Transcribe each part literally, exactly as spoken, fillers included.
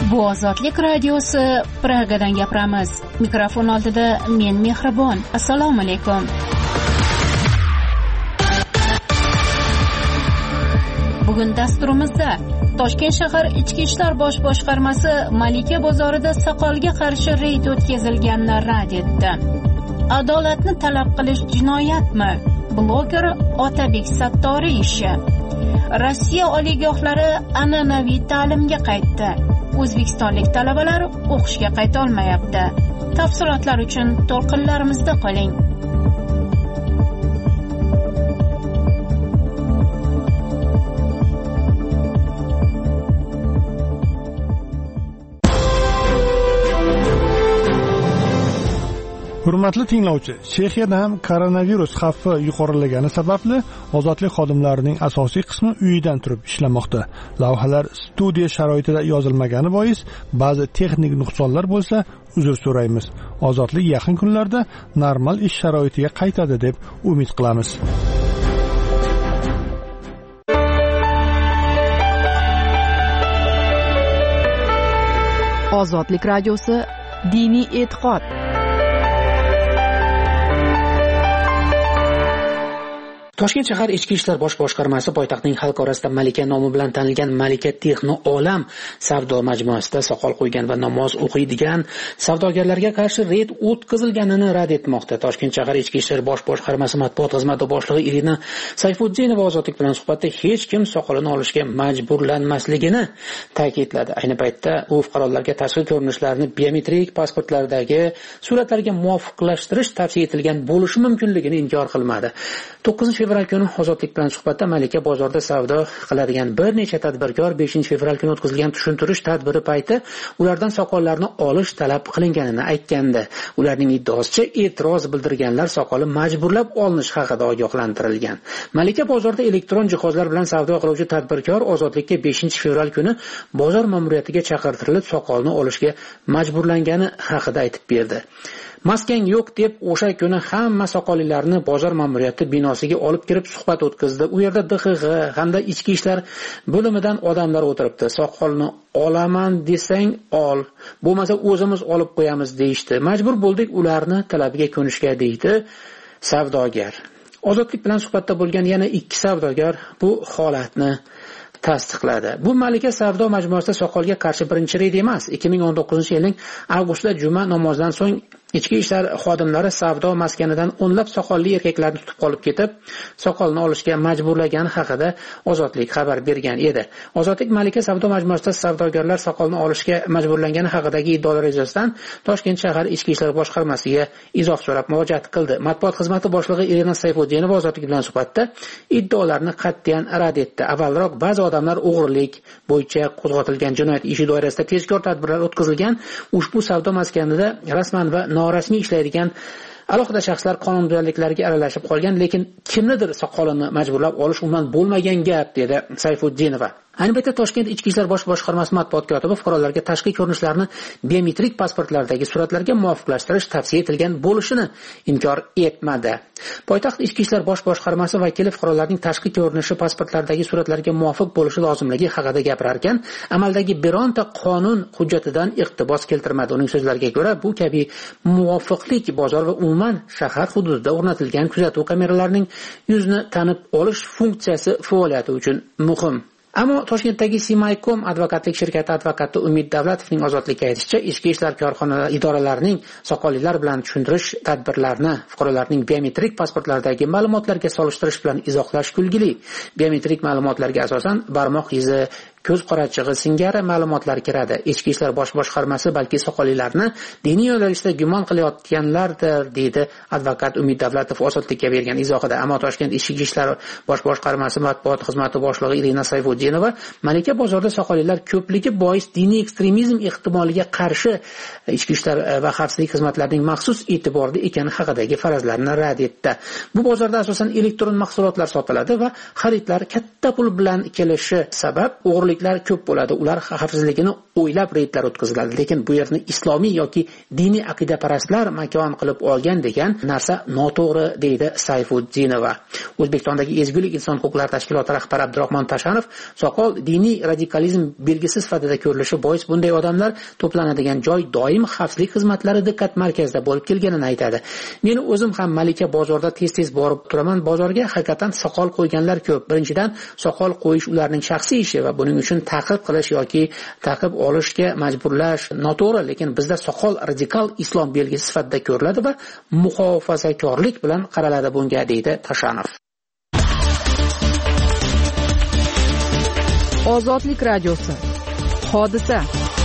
Bu Ozodlik radiosi, Pragadan gapiramiz. Mikrofon oldida men Mehribon. Assalomu alaykum. Bugun dasturimizda Toshkent shahar Ichki ishlar bosh boshqarmasi Malika bozorida soqolga qarshi reyd o'tkazilganini rad etdi. Adolatni talab qilish jinoyatmi? Bloger Otabek Sattoriy ishi. Rossiya oliygohlari an'anaviy ta'limga qaytdi. O'zbekistonlik talabalar o'qishga qayta olmayapti. Tafsilotlar uchun to'lqinlarimizda qoling. Hurmatli tinglovchi, Chexiyada ham koronavirus xavfi yuqorilagani sababli ozodlik xodimlarining asosiy qismi uyidan turib ishlamoqda. Lavhalar studiya sharoitida yozilmagani bois ba'zi texnik nuqsonlar bo'lsa, uzr so'raymiz. Ozodlik yaqin kunlarda normal ish sharoitiga qaytadi deb umid qilamiz. Ozodlik radiosi, diniy e'tiqod. Toshkent shahar Ichki ishlar bosh boshqarmasi poytaxtning xalq orasida Malika nomi bilan tanilgan Malika Texno Olam savdo majmuasida soqol qo'ygan va namoz o'qiydigan savdogarlarga qarshi reyd o'tkazilganini rad etmoqda. Toshkent shahar Ichki ishlar bosh boshqarmasi matbuot xizmati boshlig'i Irina Sayfuddinova Ozodlik bilan suhbatda hech kim soqolini olishga majburlanmasligini ta'kidladi. Ayni paytda u fuqarolarga tashqi ko'rinishlarni biometrik pasportlardagi suratlarga muvofiqlashtirish tavsiya etilgan bo'lishi mumkinligini inkor qilmadi. to'qqizinchi fevral kuni Ozodlik bilan suhbatda Malika bozorida savdo qiladigan bir necha tadbirkor beshinchi fevral kuni o'tkazilgan tushuntirish tadbiri payti ulardan soqollarni olish talab qilinganini aytgandi. Ularning iddaosicha e'tiroz bildirganlar soqoli majburlab olinish haqida ogohlantirilgan. Malika bozorida elektron jihozlar bilan savdo qiluvchi tadbirkor Ozodlikka beshinchi fevral kuni bozor ma'muriyatiga chaqirtirilib soqolni olishga majburlangani haqida aytib berdi. Maskan yo'q deb o'sha kuni hamma soqollilarni bozor ma'muriyati binosiga olib kirib suhbat o'tkazdi. U yerda D X G hamda ichki ishlar bo'limidan odamlar o'tiribdi. Soqolni olaman desang ol, bo'lmasa o'zimiz olib qo'yamiz deyishdi. Majbur bo'ldik ularni talabiga ko'nishga deydi savdogar. Ozodlik bilan suhbatda bo'lgan yana ikki savdogar bu holatni tasdiqladi. Bu Malika savdo majmuasida soqolga qarshi birinchi reyd emas. ikki ming o'n to'qqizinchi yilning avgustida juma namozidan so'ng ichki ishlar xodimlari savdo maskanidan o'nlab soqolli erkaklarni tutib qolib ketib, soqolni olishga majburlagani haqida Ozodlik xabar bergan edi. Ozodlik Malika savdo majmuasida savdogarlar soqolni olishga majburlangani haqidagi iddaolar yuzasidan Toshkent shahar Ichki ishlar boshqarmasiga izoh so'rab murojaat qildi. Matbuot xizmati boshlig'i Irina Sayfuddinova Ozodlik bilan suhbatda iddaolarni qat'iyan rad etdi. Avvalroq ba'zi odamlar o'g'rilik bo'yicha qo'zg'atilgan jinoyat ishi doirasida tezkor tadbirlar o'tkazilgan. Ushbu savdo maskanida rasman va norasmiy ishlaydigan alohida shaxslar qonunbuzarliklarga aralashib qolgan, lekin kimnidir soqolini majburlab olish umuman bo'lmagan gap, dedi Sayfuddinova. Ayni paytda Toshkent Ichki ishlar bosh boshqarmasi matbuot kotibi fuqarolarga tashqi ko'rinishlarni biometrik pasportlardagi suratlarga muvofiqlashtirish tavsiya etilgan bo'lishini inkor etmadi. Poytaxt Ichki ishlar bosh boshqarmasi vakili fuqarolarning tashqi ko'rinishi pasportlardagi suratlarga muvofiq bo'lishi lozimligi haqida gapirar ekan, amaldagi bironta qonun hujjatidan iqtibos keltirmadi. Uning so'zlariga ko'ra, bu kabi muvofiqlik bozor va umuman shahar hududida o'rnatilgan kuzatuv kameralarining yuzni tanib olish funksiyasi faoliyati uchun muhim. Ammo Toshkentdagi Simaykom advokatlik shirkati advokati Umid Davlatovning Ozodlikka aytishicha, ichki ishlar korxonalari idoralarining soqollilar bilan tushuntirish tadbirlarini fuqarolarning biometrik pasportlaridagi ma'lumotlarga solishtirish bilan izohlash kulgili. Biometrik ma'lumotlarga asosan barmoq izi, ko'z qorachig'i singari ma'lumotlar kiradi. Ichki ishlar bosh boshqarmasi balki soqollilarni diniy yo'nalishda gumon qilayotganlardir, deydi advokat Umid Davlatov Ozodlikka bergan izohida. Ammo Toshkent Ichki ishlar bosh boshqarmasi matbuot xizmati boshlig'i Irina Sayfuddinova Malika bozorida soqollilar ko'pligi bois diniy ekstremizm ehtimoliga qarshi ichki ishlar va xavfsizlik xizmatlarining maxsus e'tiborida ekani haqidagi farazlarni rad etdi. Bu bozorda asosan elektron mahsulotlar sotiladi va xaridlar katta pul bilan kelishi sabab o'g'rilik o'g'riliklar ko'p bo'ladi. Ular xavfsizligini o'ylab reydlar o'tkaziladi. Lekin bu yerni islomiy yoki diniy aqidaparastlar makon qilib olgan degan narsa noto'g'ri, deydi Sayfuddinova. O'zbekistondagi Ezgulik inson huquqlari tashkiloti rahbari Abdurahmon Tashanov soqol diniy radikalizm belgisi sifatida ko'rilishi bois bunday odamlar to'planadigan joy doim xavfsizlik xizmatlari diqqat markazida bo'lib kelganini aytadi. Men o'zim ham Malika bozorda tez-tez borib turaman. Bozorga haqiqatan soqol qo'yganlar ko'p. Birinchidan, soqol qo'yish ularning shaxsiy ishi va buning uchun ta'qib qilish yoki ta'qib olishga majburlash noto'g'ri, lekin bizda soqol radikal islom belgisi sifatida ko'riladi va muhofazakorlik bilan qaraladi bunga, deydi Tashanov. Ozodlik radiosi. Hodisa.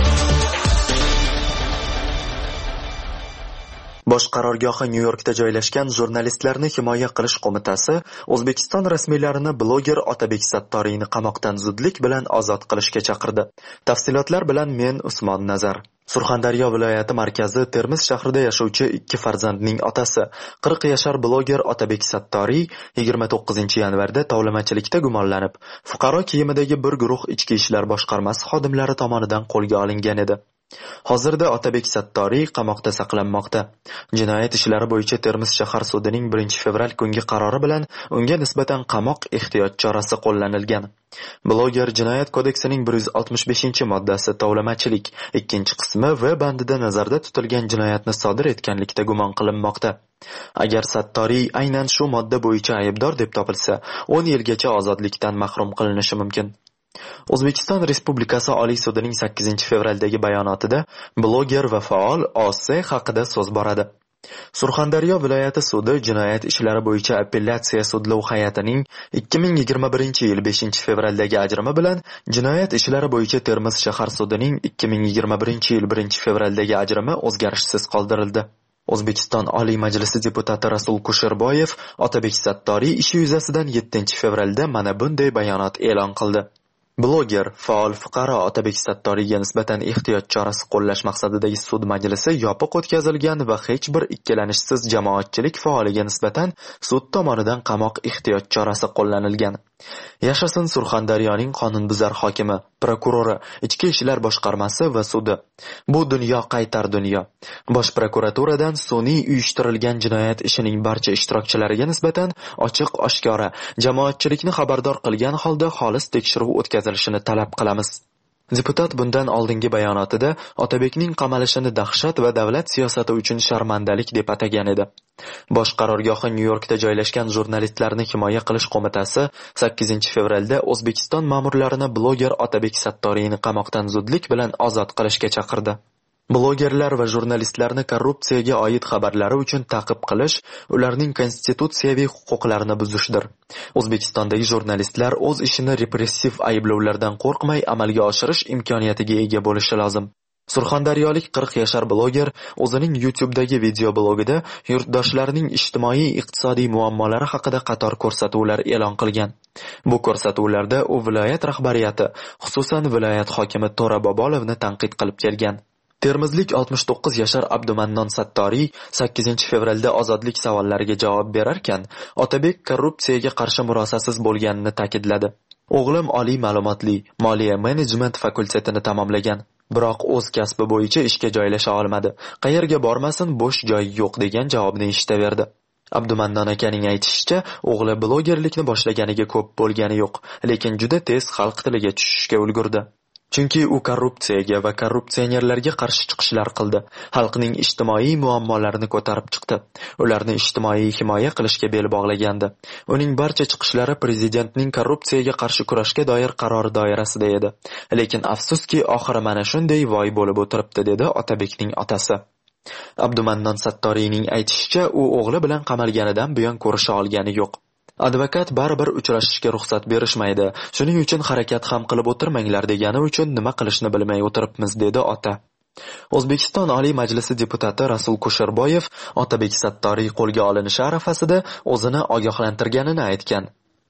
Bosh qarorgohi Nyu-Yorkda joylashgan Jurnalistlarni himoya qilish qo'mitasi O'zbekiston rasmiylarini bloger Otabek Sattoriyni qamoqdan zudlik bilan ozod qilishga chaqirdi. Tafsilotlar bilan men Usmon Nazar. Surxondaryo viloyati markazi Termiz shahrida yashovchi ikki farzandning otasi qirq yashar bloger Otabek Sattoriy yigirma to'qqizinchi yanvarda tovlamachilikda gumonlanib, fuqaro kiyimidagi bir guruh ichki ishlar boshqarmasi xodimlari tomonidan qo'lga olingan edi. Hozirda Otabek Sattoriy qamoqda saqlanmoqda. Jinoyat ishlari bo'yicha Termiz shahar sudining birinchi fevral kungi qarori bilan unga nisbatan qamoq ehtiyot chorasi qo'llanilgan. Bloger Jinoyat kodeksining bir yuz oltmish beshinchi moddasi tovlamachilik ikkinchi qismi va bandida nazarda tutilgan jinoyatni sodir etganlikda gumon qilinmoqda. Agar Sattoriy aynan shu modda bo'yicha aybdor deb topilsa, o'n yilgacha ozodlikdan mahrum qilinishi mumkin. O'zbekiston Respublikasi Oliy sudining sakkizinchi fevraldagi bayonotida bloger va faol O S haqida so'z boradi. Surxondaryo viloyati sudi jinoyat ishlari bo'yicha apellyatsiya sudlov hay'atining ikki ming yigirma birinchi yil beshinchi fevraldagi ajrimi bilan jinoyat ishlari bo'yicha Termiz shahar sudining ikki ming yigirma birinchi yil birinchi fevraldagi ajrimi o'zgarishsiz qoldirildi. O'zbekiston Oliy Majlisi deputati Rasul Kusherboyev Otabek Sattoriy ishi yuzasidan yettinchi fevralda mana bunday bayonot e'lon qildi. Bloger, faol fuqaro Otabek Sattoriyga nisbatan ehtiyot chorasi qo'llash maqsadidagi sud majlisi yopiq o'tkazilgan va hech bir ikkilanishsiz jamoatchilik faoliga nisbatan sud tomonidan qamoq ehtiyot chorasi qo'llanilgan. Yashasin Surxondaryoning qonunbuzar hokimi, prokurori, ichki ishlar boshqarmasi va sudi. Bu dunyo qaytar dunyo. Bosh prokuraturadan sun'iy uyushtirilgan jinoyat ishining barcha ishtirokchilariga nisbatan ochiq-oshkora jamoatchilikni xabardor qilgan holda xolis tekshiruv o'tkazilishini talab qilamiz. Deputat bundan oldingi bayonotida Otabekning qamalishini dahshat va davlat siyosati uchun sharmandalik deb atagan edi. Bosh qarorgohi Nyu-Yorkda joylashgan Jurnalistlarni himoya qilish qo'mitasi sakkizinchi fevralda O'zbekiston ma'murlarini bloger Otabek Sattoriyni qamoqdan zudlik bilan ozod qilishga chaqirdi. Blogerlar va jurnalistlarni korrupsiyaga oid xabarlari uchun ta'qib qilish ularning konstitutsiyaviy huquqlarini buzishdir. O'zbekistondagi jurnalistlar o'z ishini repressiv ayblovlardan qo'rqmay amalga oshirish imkoniyatiga ega bo'lishi lozim. Surxondaryolik qirq yashar bloger o'zining YouTube'dagi video blogida yurtdoshlarining ijtimoiy-iqtisodiy muammolari haqida qator ko'rsatuvlar e'lon qilgan. Bu ko'rsatuvlarda u viloyat rahbariyati, xususan viloyat hokimi To'ra Bobolovni tanqid qilib kelgan. Termizlik oltmish to'qqiz yashar Abdumannon Sattoriy sakkizinchi fevralda ozodlik savollariga javob berarkan, Otabek korrupsiyaga qarshi murosasiz bo'lganini ta'kidladi. O'g'lim oliy ma'lumotli moliya menejment fakultetini tamomlagan, biroq o'z kasbi bo'yicha ishga joylasha olmadi. Qayerga bormasin, bo'sh joy yo'q degan javobni eshitaverdi. Abdumannon akaning aytishicha, o'g'li blogerlikni boshlaganiga ko'p bo'lgani yo'q, lekin juda tez xalq tiliga tushishga ulgurdi. Chunki u korrupsiyaga va korrupsionerlarga qarshi chiqishlar qildi. Xalqning ijtimoiy muammolarini ko'tarib chiqdi. Ularni ijtimoiy himoya qilishga bel bog'lagandi. Uning barcha chiqishlari prezidentning korrupsiyaga qarshi kurashga doir qarori doirasida edi. Lekin afsuski, oxiri mana shunday voy bo'lib o'tiribdi, dedi Otabekning otasi. Abdumannon Sattoriyning aytishicha, u o'g'li bilan qamalganidan buyon ko'risha olgani yo'q. Advokat baribir uchrashishga ruxsat berishmaydi. Shuning uchun harakat ham qilib o'tirmanglar degani uchun nima qilishni bilmay o'tiribmiz, dedi ota. O'zbekiston Oliy Majlisi deputati Rasul Kusherboyev Otabek Sattoriy qo'lga olinishi arafasida o'zini ogohlantirganini aytgan.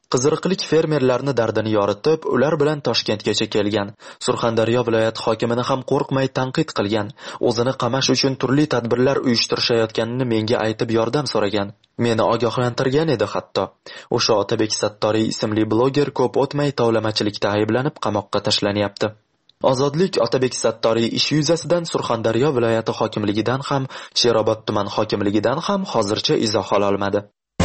Qiziriqlik fermerlarni dardini yoritib, ular bilan Toshkentgacha kelgan. Surxondaryo viloyati hokimini ham qo'rqmay tanqid qilgan. O'zini qamash uchun turli tadbirlar uyushtirishayotganini menga aytib yordam so'ragan. Meni ogohlantirgan edi hatto. O'sha Otabek Sattoriy ismli bloger ko'p o'tmay tovlamachilikda ayblanib qamoqqa tashlanyapti. Ozodlik Otabek Sattoriy ish yuzasidan Surxondaryo viloyati hokimligidan ham, Sherobod tuman hokimligidan ham hozircha izoh ola olmadi.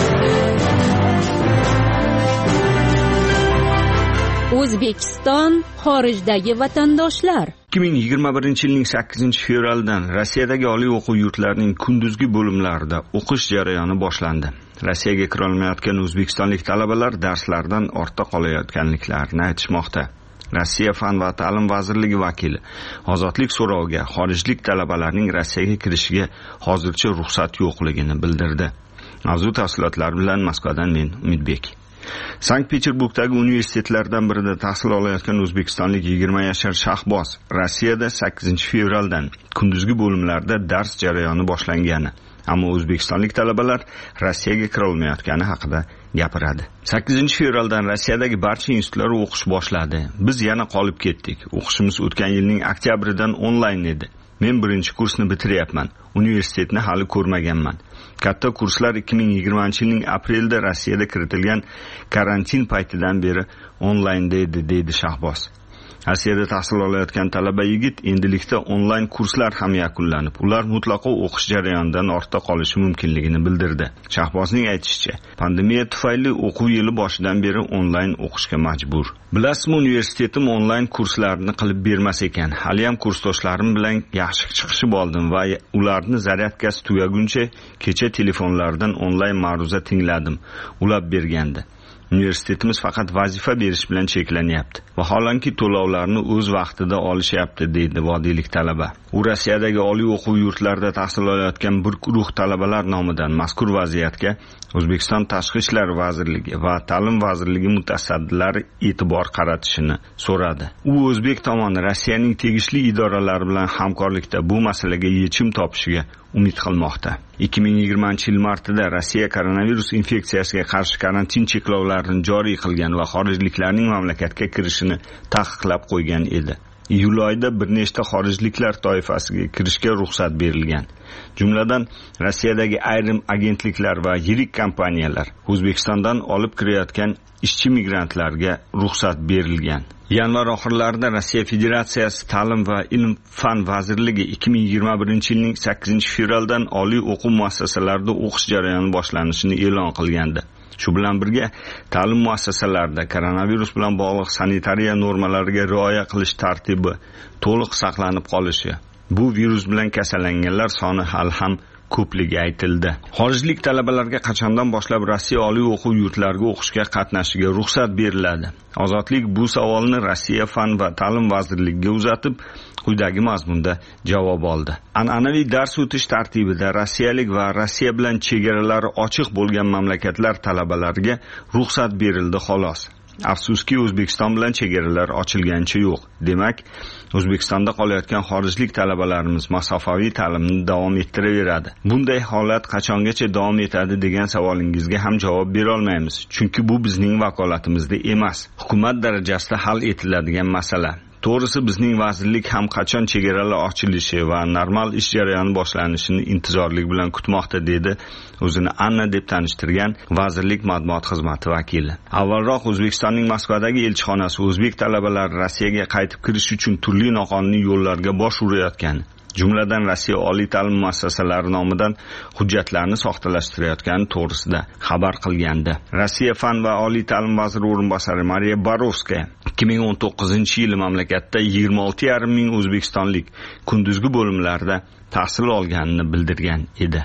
O'zbekiston xorijdagi vatandoshlar. ikki ming yigirma birinchi yilning sakkizinchi fevralidan Rossiyadagi oliy o'quv yurtlarining kunduzgi bo'limlarida o'qish jarayoni boshlandi. Rossiyaga kira olmayotgan o'zbekistonlik talabalar darslardan ortda qolayotganliklarini aytishmoqda. Rossiya Fan va ta'lim vazirligi vakili ozodlik so'roviga xorijlik talabalarning Rossiyaga kirishiga hozircha ruxsat yo'qligini bildirdi. Mavzu tafsilotlari bilan Moskvadan men Umidbek. Sankt-Peterburgdagi universitetlardan birida tahsil olayotgan o'zbekistonlik yigirma yashar Shahboz Rossiyada sakkizinchi fevraldan kunduzgi bo'limlarda dars jarayoni boshlangani, ammo o'zbekistonlik talabalar Rossiyaga kira olmayotgani haqida gapiradi. sakkizinchi fevraldan Rossiyadagi barcha institutlar o'qish boshladi. Biz yana qolib ketdik. O'qishimiz o'tgan yilning oktyabridan onlayn edi. Men birinchi kursni bitiryapman. Universitetni hali ko'rmaganman. Katta kurslar ikki ming yigirmanchi yilning aprelda Rossiyada kiritilgan karantin paytidan beri onlaynda edi, deydi Shahboz. Rossiyada tahsil olayotgan talaba yigit endilikda onlayn kurslar ham yakunlanib, ular mutlaqo o'qish jarayonidan ortda qolishi mumkinligini bildirdi. Shahbozning aytishicha, pandemiya tufayli o'quv yili boshidan beri onlayn o'qishga majbur. Bilasizmi, universitetim onlayn kurslarni qilib bermas ekan. Haliyam kursdoshlarim bilan yaxshi chiqishib oldim va ularni zaryadkasi tugaguncha kecha telefonlardan onlayn ma'ruza tingladim. Ulab bergandi. Universitetimiz faqat vazifa berish bilan cheklanyapti. Vaholanki to'lovlarni o'z vaqtida olishyapti, deydi vodiylik talaba. U Rossiyadagi oliy o'quv yurtlarida tahsil olayotgan bir guruh talabalar nomidan mazkur vaziyatga O'zbekiston Tashqi ishlar vazirligi va ta'lim vazirligi mutasaddilari e'tibor qaratishini so'radi. U o'zbek tomoni Rossiyaning tegishli idoralari bilan hamkorlikda bu masalaga yechim topishiga umid qilmoqda. ikki ming yigirmanchi yil martida Rossiya koronavirus infeksiyasiga qarshi karantin cheklovlarini joriy qilgan va xorijliklarning mamlakatga kirishini taqiqlab qo'ygan edi. Iyul oyida bir nechta xorijliklar toifasiga kirishga ruxsat berilgan. Jumladan Rossiyadagi ayrim agentliklar va yirik kompaniyalar O'zbekistondan olib kirayotgan ishchi migrantlarga ruxsat berilgan. Yanvar oxirlarida Rossiya Federatsiyasi Ta'lim va ilm fan vazirligi ikki ming yigirma birinchi yilning sakkizinchi fevraldan oliy o'quv muassasalarida o'qish jarayoni boshlanishini e'lon qilgandi. Shu bilan birga ta'lim muassasalarida koronavirus bilan bog'liq sanitariya normalariga rioya qilish tartibi to'liq saqlanib qolishi, bu virus bilan kasallanganlar soni hali ham ko'pligi aytildi. Xorijlik talabalarga qachondan boshlab Rossiya oliy o'quv yurtlariga o'qishga qatnashishiga ruxsat beriladi? Ozodlik bu savolni Rossiya Fan va ta'lim vazirligiga uzatib, quyidagi mazmunda javob oldi. An'anaviy dars o'tish tartibida rossiyalik va Rossiya bilan chegaralari ochiq bo'lgan mamlakatlar talabalariga ruxsat berildi xolos. Afsuski, O'zbekiston bilan chegaralar ochilgancha yo'q. Demak, O'zbekistonda qolayotgan xorijlik talabalarimiz masofaviy ta'limni davom ettiraveradi. Bunday holat qachongacha davom etadi degan savolingizga ham javob bera olmaymiz, chunki bu bizning vakolatimizda emas, hukumat darajasida hal etiladigan masala. To'g'risi, bizning vazirlik ham qachon chegaralar ochilishi va normal ish jarayoni boshlanishini intizorlik bilan kutmoqda, dedi o'zini Anna deb tanishtirgan vazirlik matbuot xizmati vakili. Avvalroq O'zbekistonning Moskvadagi elchixonasi o'zbek talabalari Rossiyaga qaytib kirish uchun turli noqonuniy yo'llarga bosh urayotgani, jumladan Rossiya oliy ta'lim muassasalari nomidan hujjatlarni soxtalashtirayotgani to'g'risida xabar qilgandi. Rossiya Fan va oliy ta'lim vaziri o'rinbosari Mariya Borovskaya ikki ming o'n to'qqizinchi yili mamlakatda yigirma olti yarim ming o'zbekistonlik kunduzgi bo'limlarda tahsil olganini bildirgan edi.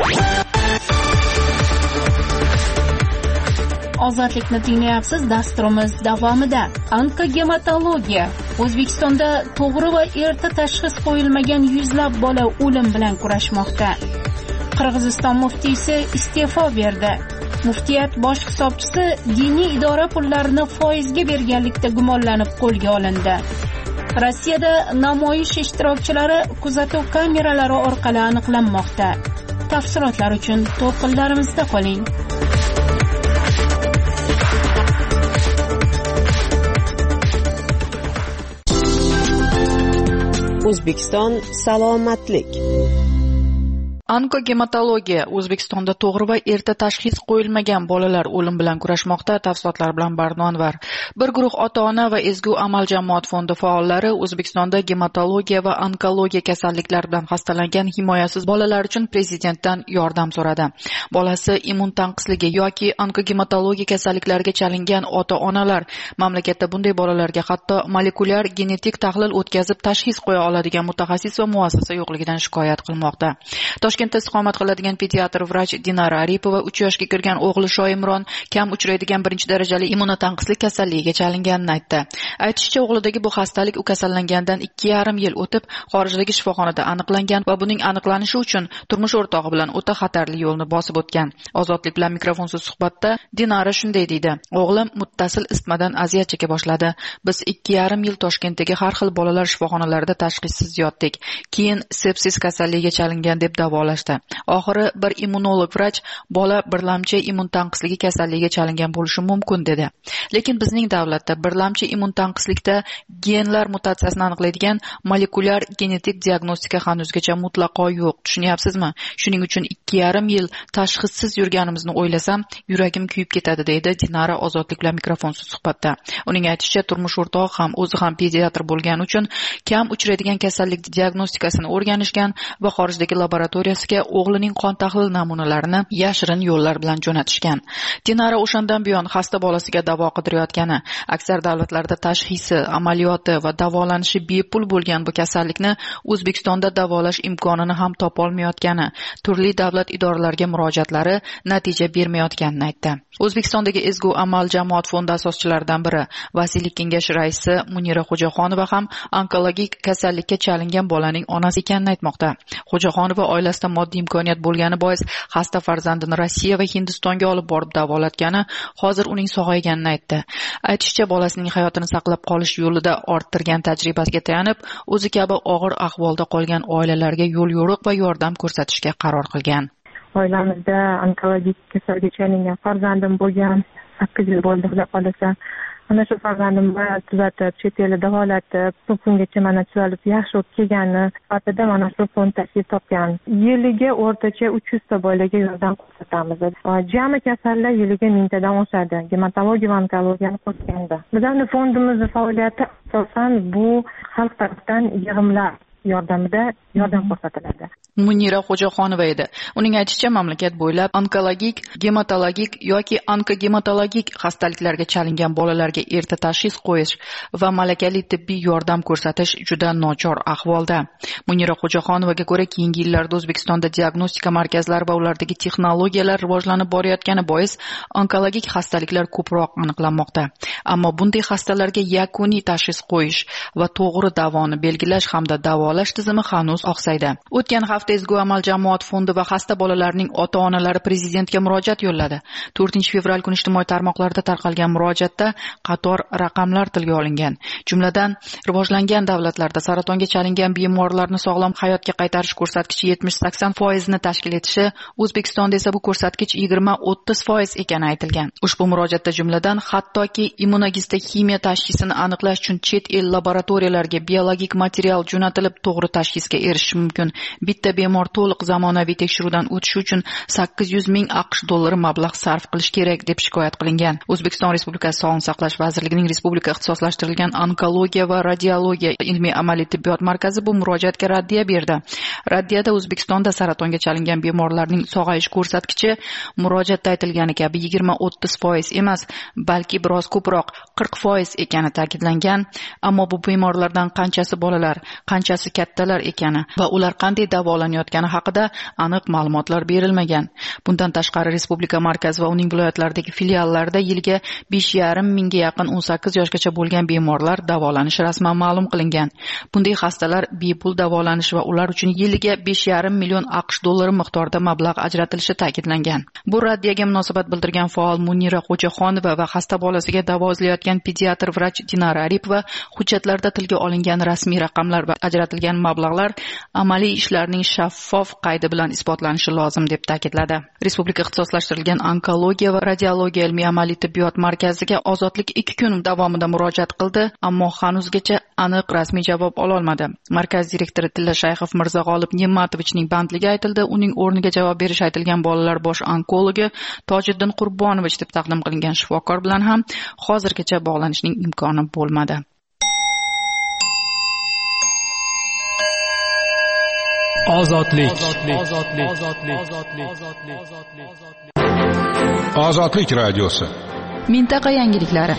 Ozodlikni tinglayapsiz. Dasturimiz davomida onkogematologiya. O'zbekistonda to'g'ri va erta tashxis qo'yilmagan yuzlab bola o'lim bilan kurashmoqda. Qirg'iziston muftiysi iste'fo berdi. Muftiyat bosh hisobchisi diniy idora pullarini foizga berganlikda gumonlanib qo'lga olindi. Rossiyada namoyish ishtirokchilari kuzatuv kameralari orqali aniqlanmoqda. Tafsilotlar uchun to'lqinlarimizda qoling. O'zbekiston salomatlik. Onkogematologiya O'zbekistonda to'g'ri va erta tashxis qo'yilmagan bolalar o'lim bilan kurashmoqda. Tafsilotlar bilan Barno Anvar. Bir guruh ota-ona va Ezgu amal jamoat fondi faollari O'zbekistonda gematologiya va onkologiya kasalliklari bilan xastalangan himoyasiz bolalar uchun prezidentdan yordam so'radi. Bolasi immun tanqisligi yoki onkogematologiya kasalliklariga chalingan ota-onalar mamlakatda bunday bolalarga hatto molekulyar genetik tahlil o'tkazib tashxis qo'ya oladigan mutaxassis va muassasa yo'qligidan shikoyat qilmoqda. Toshkentda istiqomat qiladigan pediatr vrach Dinara Aripova uch yoshga kirgan o'g'li Shoimron kam uchraydigan birinchi darajali immunotanqislik kasalligiga chalinganini aytdi. Aytishicha, o'g'lidagi bu xastalik u kasallangandan ikki yarim yil o'tib xorijdagi shifoxonada aniqlangan va buning aniqlanishi uchun turmush o'rtog'i bilan o'ta xatarli yo'lni bosib o'tgan. Ozodlik bilan mikrofonsiz suhbatda Dinara shunday deydi: "O'g'lim muttasil isitmadan aziyat cheka boshladi. Biz ikki yarim yil Toshkentdagi har xil bolalar shifoxonalarida tashxissiz yotdik. Keyin sepsis kasalligiga chalingan deb davolashdi. Oxiri bir immunolog vrach bola birlamchi immun tanqisligi kasalligiga chalingan bo'lishi mumkin dedi. Lekin bizning davlatda birlamchi immun tanqislikda genlar mutatsiyasini aniqlaydigan molekulyar genetik diagnostika hanuzgacha mutlaqo yo'q. Tushunyapsizmi? Shuning uchun ikki yarim yil tashxissiz yurganimizni o'ylasam, yuragim kuyib ketadi", deydi Dinara Ozodlik bilan mikrofonsiz suhbatda. Uning aytishicha, turmush o'rtog'i ham o'zi ham pediatr bo'lgani uchun kam uchraydigan kasallik diagnostikasini o'rganishgan va xorijdagi laboratoriyasiga o'g'lining qon tahlil namunalarini yashirin yo'llar bilan jo'natishgan. Dinara o'shandan buyon xasta bolasiga davo qidirayotgani, aksar davlatlarda tashxisi, amaliyoti va davolanishi bepul bo'lgan bu kasallikni O'zbekistonda davolash imkonini ham topolmayotgani, turli davlat idoralariga murojaatlari natija bermayotganini aytdi. O'zbekistondagi Ezgu amal jamoat fondi asoschilaridan biri, vasiylik kengashi raisi Munira Xo'jaxonova ham onkologik kasallikka chalingan bolaning onasi ekanini aytmoqda. Xo'jaxonova oilasida moddiy imkoniyat bo'lgani bois xasta farzandini Rossiya va Hindistonga olib borib davolatgani, hozir uning sog'ayganini aytdi. Aytishicha, bolasining hayotini saqlab qolish yo'lida orttirgan tajribasiga tayanib, o'zi kabi og'ir ahvolda qolgan oilalarga yo'l yo'riq va yordam ko'rsatishga qaror qilgan. Oilamizda onkologik kasallikka chalingan farzandim bo'lgan, sakkiz yil bo'ldi xudo qolsa. Ana shu farzandimni tuzatib, chet elda davolatib, bu kungacha mana tuzalib yaxshi bo'lib kelgani sifatida mana shu fond tashkil topgan. Yiliga o'rtacha uch yuz ta bolaga yordam ko'rsatamiz. Jami kasallar yiliga mingtadan oshadi. Gematologiya va onkologiyani qo'shganda. Bizning fondimizning faoliyati asosan bu xalq tomonidan yig'imlar yordamida yordam ko'rsatiladi. Munira Xo'jaxonova edi. Uning aytishicha, mamlakat bo'ylab onkologik, gematologik yoki onkogematologik xastaliklarga chalingan bolalarga erta tashxis qo'yish va malakali tibbiy yordam ko'rsatish juda nochor ahvolda. Munira Xo'jaxonovaga ko'ra, keyingi yillarda O'zbekistonda diagnostika markazlari va ulardagi texnologiyalar rivojlanib borayotgani bois onkologik xastaliklar ko'proq aniqlanmoqda. Ammo bunday xastalarga yakuniy tashxis qo'yish va to'g'ri davoni belgilash hamda davolash tizimi hanuz oqsaydi. O'tgan hafta Ezgu amal jamoat fondi va xasta bolalarning ota-onalari prezidentga murojaat yo'lladi. to'rtinchi fevral kuni ijtimoiy tarmoqlarda tarqalgan murojaatda qator raqamlar tilga olingan. Jumladan, rivojlangan davlatlarda saratonga chalingan bemorlarni sog'lom hayotga qaytarish ko'rsatkichi yetmish sakson foiz ni tashkil etishi, O'zbekistonda esa bu ko'rsatkich yigirma o'ttiz foiz ekani aytilgan. Ushbu murojaatda jumladan hattoki immunogistokimiya tashxisini aniqlash uchun chet el laboratoriyalarga biologik material jo'natilib to'g'ri tashxisga erishish mumkin. Bitta bemor to'liq zamonaviy tekshiruvdan o'tishi uchun sakkiz yuz ming aqsh dollari mablag' sarf qilish kerak deb shikoyat qilingan. O'zbekiston Respublikasi Sog'liqni saqlash vazirligining Respublika ixtisoslashtirilgan onkologiya va radiologiya ilmiy amaliy tibbiyot markazi bu murojaatga raddiya berdi. Raddiyada O'zbekistonda saratonga chalingan bemorlarning sog'ayish ko'rsatkichi murojaatda aytilgani kabi yigirma o'ttiz foiz emas, balki biroz ko'proq qirq foiz ekani ta'kidlangan. Ammo bu bemorlardan qanchasi bolalar, qanchasi kattalar ekani va ular qanday davolanayotgani haqida aniq ma'lumotlar berilmagan. Bundan tashqari, Respublika markaz va uning viloyatlaridagi filiallarida yilga besh yarim mingga yaqin o'n sakkiz yoshgacha bo'lgan bemorlar davolanishi rasman ma'lum qilingan. Bunday xastalar bepul davolanishi va ular uchun yiliga besh yarim million aqsh dollari miqdorida mablag' ajratilishi ta'kidlangan. Bu raddiyaga munosabat bildirgan faol Munira Xo'jaxonova va xasta bolasiga davo izlayotgan pediatr vrach Dinara Aripova hujjatlarda tilga olingan rasmiy raqamlar va ajratilgan mablag'lar amaliy ishlarning shaffof qaydi bilan isbotlanishi lozim deb ta'kidladi. Respublika ixtisoslashtirilgan onkologiya va radiologiya ilmiy amaliy tibbiyot markaziga Ozodlik ikki kun davomida murojaat qildi, ammo hanuzgacha aniq rasmiy javob ololmadi. Markaz direktori Tilla Shayxov Mirzag'olib Ne'matovichning bandligi aytildi. Uning o'rniga javob berish aytilgan bolalar bosh onkologi Tojiddin Qurbonovich deb taqdim qilingan shifokor bilan ham hozirgacha bog'lanishning imkoni bo'lmadi. Ozodlik. Ozodlik radiosi. Mintaqa yangiliklari.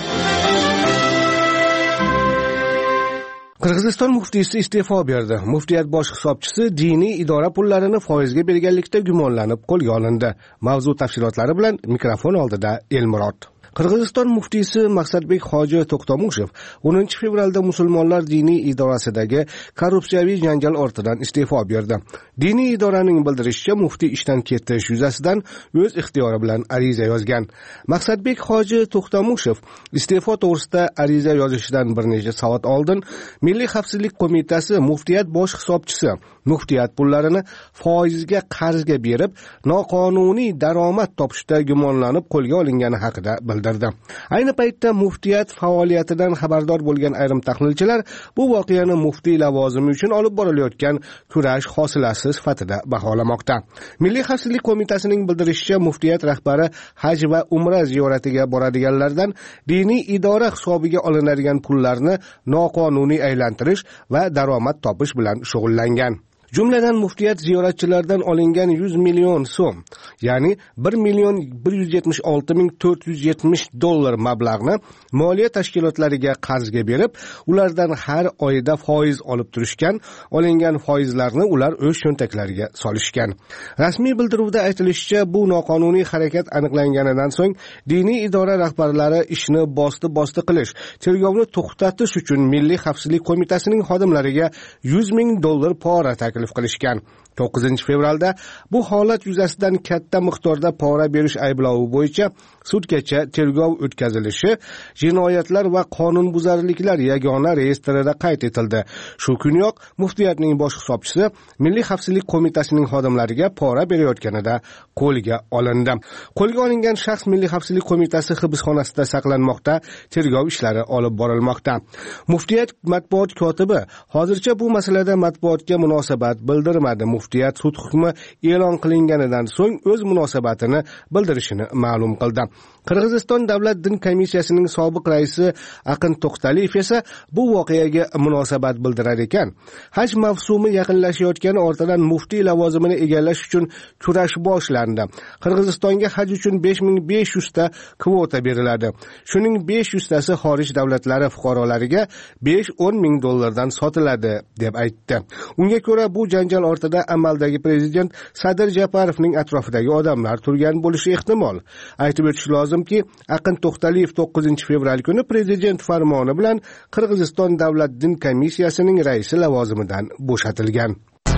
Qirg'iziston muftiysi iste'fo berdi. Muftiyat bosh hisobchisi diniy idora pullarini foizga berganlikda gumonlanib qo'lga olindi. Mavzu tafsilotlari bilan mikrofon oldida Elmurod. Qirg'iziston muftiysi Maqsadbek Hoji To'xtamushev o'ninchi fevralda musulmonlar diniy idorasidagi korrupsiyaviy janjal ortidan iste'fo berdi. Diniy idoraning bildirishicha, muftiy ishdan ketish yuzasidan o'z ixtiyori bilan ariza yozgan. Maqsadbek Hoji To'xtamushev iste'fo to'g'risida ariza yozishidan bir necha soat oldin Milliy xavfsizlik qo'mitasi muftiyat bosh hisobchisi muftiyat pullarini foizga qarzga berib, noqonuniy daromad topishda gumonlanib qo'lga olingani haqida bildirdi. Ayni paytda muftiyat faoliyatidan xabardor bo'lgan ayrim tahlilchilar bu voqeani muftiy lavozimi uchun olib borilayotgan kurash hosilasi sifatida baholamoqda. Milliy xavfsizlik qo'mitasining bildirishicha, muftiyat rahbari haj va umra ziyoratiga boradiganlardan diniy idora hisobiga olinadigan pullarni noqonuniy aylantirish va daromad topish bilan shug'ullangan. Jumladan muftiyat ziyoratchilardan olingan yuz million so'm, ya'ni bir million bir yuz yetmish olti ming to'rt yuz yetmish dollar mablag'ni moliya tashkilotlariga qarzga berib, ulardan har oyda foiz olib turishgan, olingan foizlarni ular o'z cho'ntaklariga solishgan. Rasmiy bildiruvda aytilishicha, bu noqonuniy harakat aniqlanganidan so'ng diniy idora rahbarlari ishni bosti-bosti qilish, tergovni to'xtatish uchun Milliy xavfsizlik qo'mitasining xodimlariga yuz ming dollar pora taklif qilishgan. to'qqizinchi fevralda bu holat yuzasidan katta miqdorda pora berish ayblovi bo'yicha sudgacha tergov o'tkazilishi jinoyatlar va qonunbuzarliklar yagona reyestrida qayd etildi. Shu kuniyoq muftiyatning bosh hisobchisi Milliy xavfsizlik qo'mitasining xodimlariga pora berayotganida qo'lga olindi. Qo'lga olingan shaxs Milliy xavfsizlik qo'mitasi hibsxonasida saqlanmoqda, tergov ishlari olib borilmoqda. Muftiyat matbuot kotibi hozircha bu masalada matbuotga munosabat bildirmadi. Muftiyat sud hukmi e'lon qilinganidan so'ng o'z munosabatini bildirishini ma'lum qildi. Qirg'iziston davlat din komissiyasining sobiq raisi Aqin To'xtaliyev esa bu voqeaga munosabat bildirar ekan. Haj mavsumi yaqinlashayotgani ortidan muftiy lavozimini egallash uchun kurash boshlandi. Qirg'izistonga haj uchun besh ming besh yuz ta kvota beriladi. Shuning besh yuz tasi xorij davlatlari fuqarolariga besh o'n ming dollardan sotiladi deb aytdi. Unga ko'ra bu janjal ortida amaldagi prezident Sadir Japarovning atrofidagi odamlar turgan bo'lishi ehtimol. Aytib o'tish lozimki, Aqin To'xtaliyev to'qqizinchi fevral kuni prezident farmoni bilan Qirg'iziston davlat din komissiyasining raisi lavozimidan bo'shatilgan.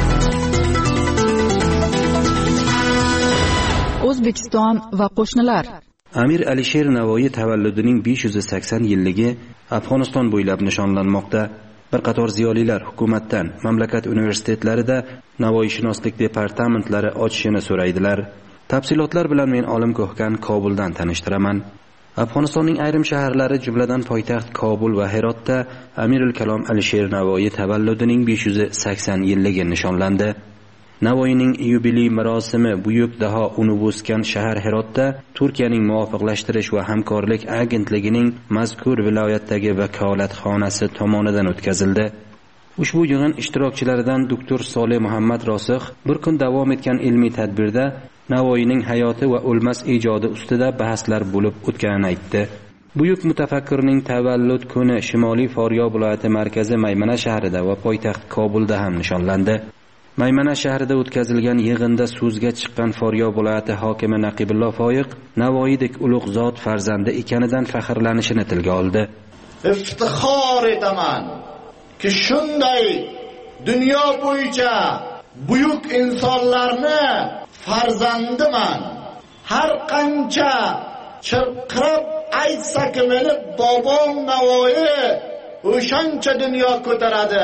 O'zbekiston va qo'shnilar. Amir Alisher Navoiy tavalludining besh yuz sakson yilligi Afg'oniston bo'ylab nishonlanmoqda. Bir qator ziyolilar hukumatdan mamlakat universitetlarida Navoiyshunoslik departamentlari ochishini so'raydilar. Tafsilotlar bilan men Olim Ko'hkan Kobuldan tanishtiraman. Afg'onistonning ayrim shaharlari, jumladan poytaxt Kobul va Herotda Amirul Kalom Alisher Navoiy tavalludining besh yuz sakson yilligi nishonlandi. Navoiyning yubiley marosimi buyuk daho uni o'sgan shahar Herotda Turkiyaning muvofiqlashtirish va hamkorlik agentligining mazkur viloyatdagi vakolatxonasi tomonidan o'tkazildi. Ushbu yig'in ishtirokchilaridan doktor Solih Muhammad Rosix bir kun davom etgan ilmiy tadbirda Navoiyning hayoti va o'lmas ijodi ustida bahslar bo'lib o'tganini aytdi. Buyuk mutafakkirning tavallud kuni Shimoliy Faryo viloyati markazi Maymana shahrida va poytaxt Kobulda ham nishonlandi. Maymana shahrida o'tkazilgan yig'inda so'zga chiqqan Faryo viloyati hokimi Naqibullo Foyiq Navoiydek ulug' zot farzandi ekanidan faxrlanishini tilga oldi. Iftixor etaman ki shunday dunyo bo'yicha buyuk insonlarni farzandiman. Har qancha chirqirab aytsak meni bobom Navoiy o'shancha dunyo ko'taradi.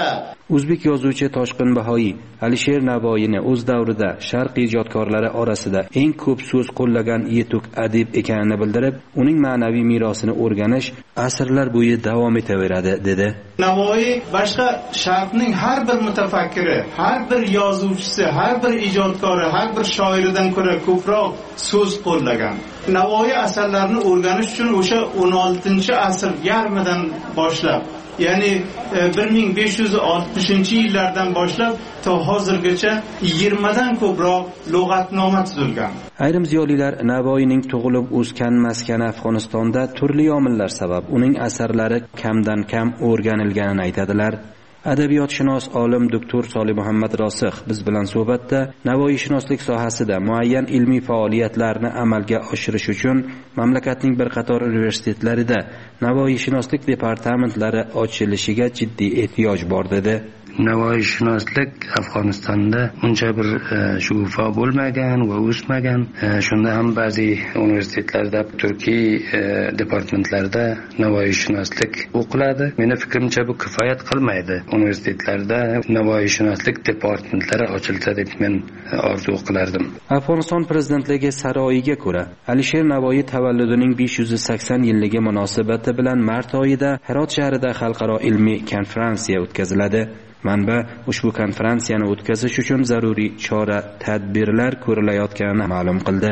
o'zbek yozuvchi Toshqin Bahoiy Alisher Navoiyni o'z davrida sharq ijodkorlari orasida eng ko'p so'z qo'llagan yetuk adib ekanini bildirib, uning ma'naviy merosini o'rganish asrlar bo'yi davom etaveradi dedi. Navoiy boshqa sharqning har bir mutafakkiri, har bir yozuvchisi, har bir ijodkori, har bir shoiridan ko'ra ko'proq so'z qo'llagan. Navoiy asarlarini o'rganish uchun o'sha o'n oltinchi asr yarmidan boshlab, ya'ni bir ming besh yuz oltmishinchi yillardan boshlab to hozirgacha yigirmadan ko'proq lug'atnoma tuzilgan. Ayrim ziyolilar Navoiyning tug'ilib o'sgan maskani Afg'onistonda turli omillar sabab uning asarlari kamdan kam o'rganilganini aytadilar. Adabiyotshunos olim doktor Solih Muhammad Rosix biz bilan suhbatda Navoiyshunoslik sohasida muayyan ilmiy faoliyatlarni amalga oshirish uchun mamlakatning bir qator universitetlarida Navoiyshunoslik departamentlari ochilishiga jiddiy ehtiyoj bor dedi. Navoiyshunoslik Afg'onistonda uncha bir shug'ufa bo'lmagan va o'smagan. Shunda ham ba'zi universitetlarda, turkiy departamentlarda Navoiyshunoslik o'qiladi. Meni fikrimcha bu kifoyat qilmaydi. Universitetlarda Navoiyshunoslik departamentlari ochilsa deb men orzu qilardim. Afg'oniston prezidentligi saroyiga ko'ra, Alisher Navoiy tavalludining besh yuz sakson yilligi munosabati bilan mart oyida Herot shahrida xalqaro ilmiy konferensiya o'tkaziladi. Manba ushbu konferensiyani o'tkazish uchun zaruriy chora-tadbirlar ko'rilayotganini ma'lum qildi.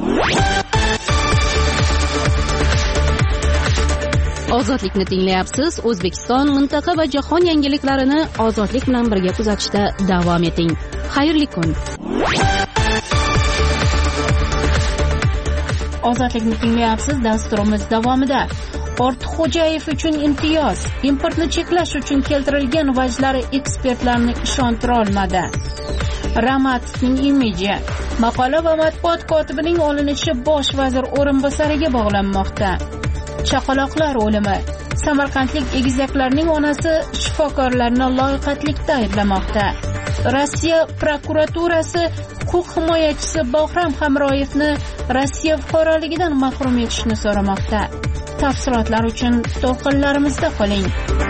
Ozodlikni tinglayapsiz. O'zbekiston, mintaqa va jahon yangiliklarini ozodlik bilan birga kuzatishda davom eting. Xayrli kun. Ozodlikni tinglayapsiz. Dasturimiz davomida Ortiqxo'jayev uchun imtiyoz, importni cheklash uchun keltirilgan vajlari ekspertlarni ishontira olmadi. Ramatovning imiji, maqola va matbuot kotibining olinishi bosh vazir o'rinbosariga bog'lanmoqda. Chaqaloqlar o'limi, samarqandlik egizaklarning onasi shifokorlarni loyiqatlikda ayblamoqda. Rossiya prokuraturasi huquq himoyachisi Bahrom Hamroyevni Rossiya fuqaroligidan mahrum etishni so'ramoqda. Tafsilotlar uchun to'lqinlarimizda qoling.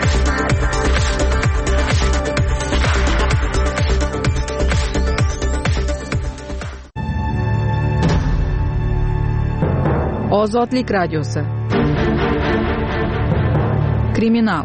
Ozodlik radiosi. Kriminal.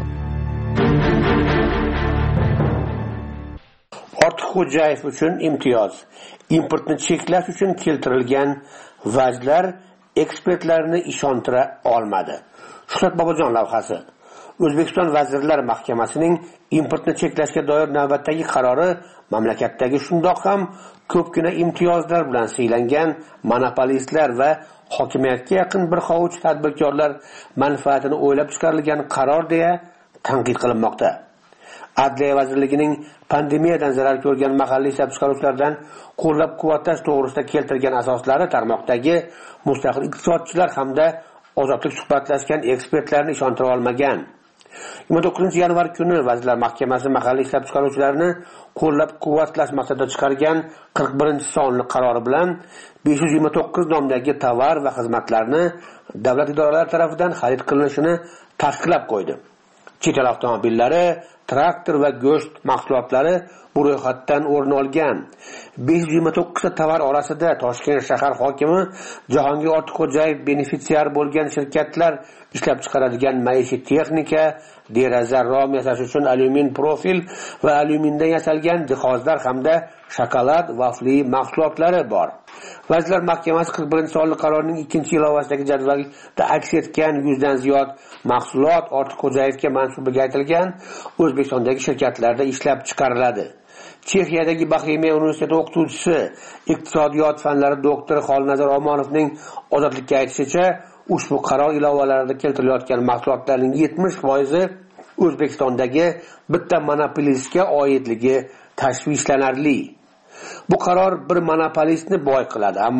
Ortiqxo'jayev uchun imtiyoz. Importni cheklash uchun keltirilgan vajlar ekspertlarni ishontira olmadi. Shuhrat Bobojon lavhasi. O'zbekiston Vazirlar Mahkamasining importni cheklashga doir navbatdagi qarori mamlakatdagi shundoq ham ko'pgina imtiyozlar bilan siylangan monopolistlar va hokimiyatga yaqin bir hovuch tadbirkorlar manfaatini o'ylab chiqarilgan qaror deya tanqid qilinmoqda. Adliya vazirligining pandemiyadan zarar ko'rgan mahalliy ishlab chiqaruvchilardan qo'llab-quvvatlash to'g'risida keltirgan asoslari tarmoqdagi mustaqil iqtisodchilar hamda ozodlik suhbatlashgan ekspertlarni ishontira olmagan. yigirma to'qqizinchi yanvar kuni Vazirlar Mahkamasi mahalliy ishlab chiqaruvchilarni qo'llab-quvvatlash maqsadida chiqargan qirq birinchi sonli qarori bilan besh yuz yigirma to'qqiz nomdagi tovar va xizmatlarni davlat idoralari tomonidan xarid qilinishini tasdiqlab qo'ydi. Chet el avtomobillari, traktor va go'sht mahsulotlari bu ro'yxatdan o'rin olgan. besh yuz yigirma to'qqiz ta tovar orasida Toshkent shahar hokimi Jahongir Ortiqxo'jayev benefitsiar bo'lgan shirkatlar ishlab chiqaradigan maishiy texnika, deraza rom yasash uchun alyumin profil va alyumindan yasalgan jihozlar hamda shokolad, vafli mahsulotlari bor. Vazirlar Mahkamasi qirq birinchi sonli qarorining ikkinchi ilovasidagi jadvalda aks etgan yuzdan ziyod mahsulot Ortiqxo'jayevga mansubligi aytilgan O'zbekistondagi shirkatlarda ishlab chiqariladi. Chexiyadagi Boxemiya universiteti o'qituvchisi, iqtisodiyot fanlari doktori Xolnazar Omonovning ozodlikka aytishicha, ushbu qaror ilovalarida keltirilayotgan mahsulotlarning yetmish foizi O'zbekistondagi bitta monopolistga oidligi tashvishlanarli. Bu qaror bir monopolistni boy qiladi, ammo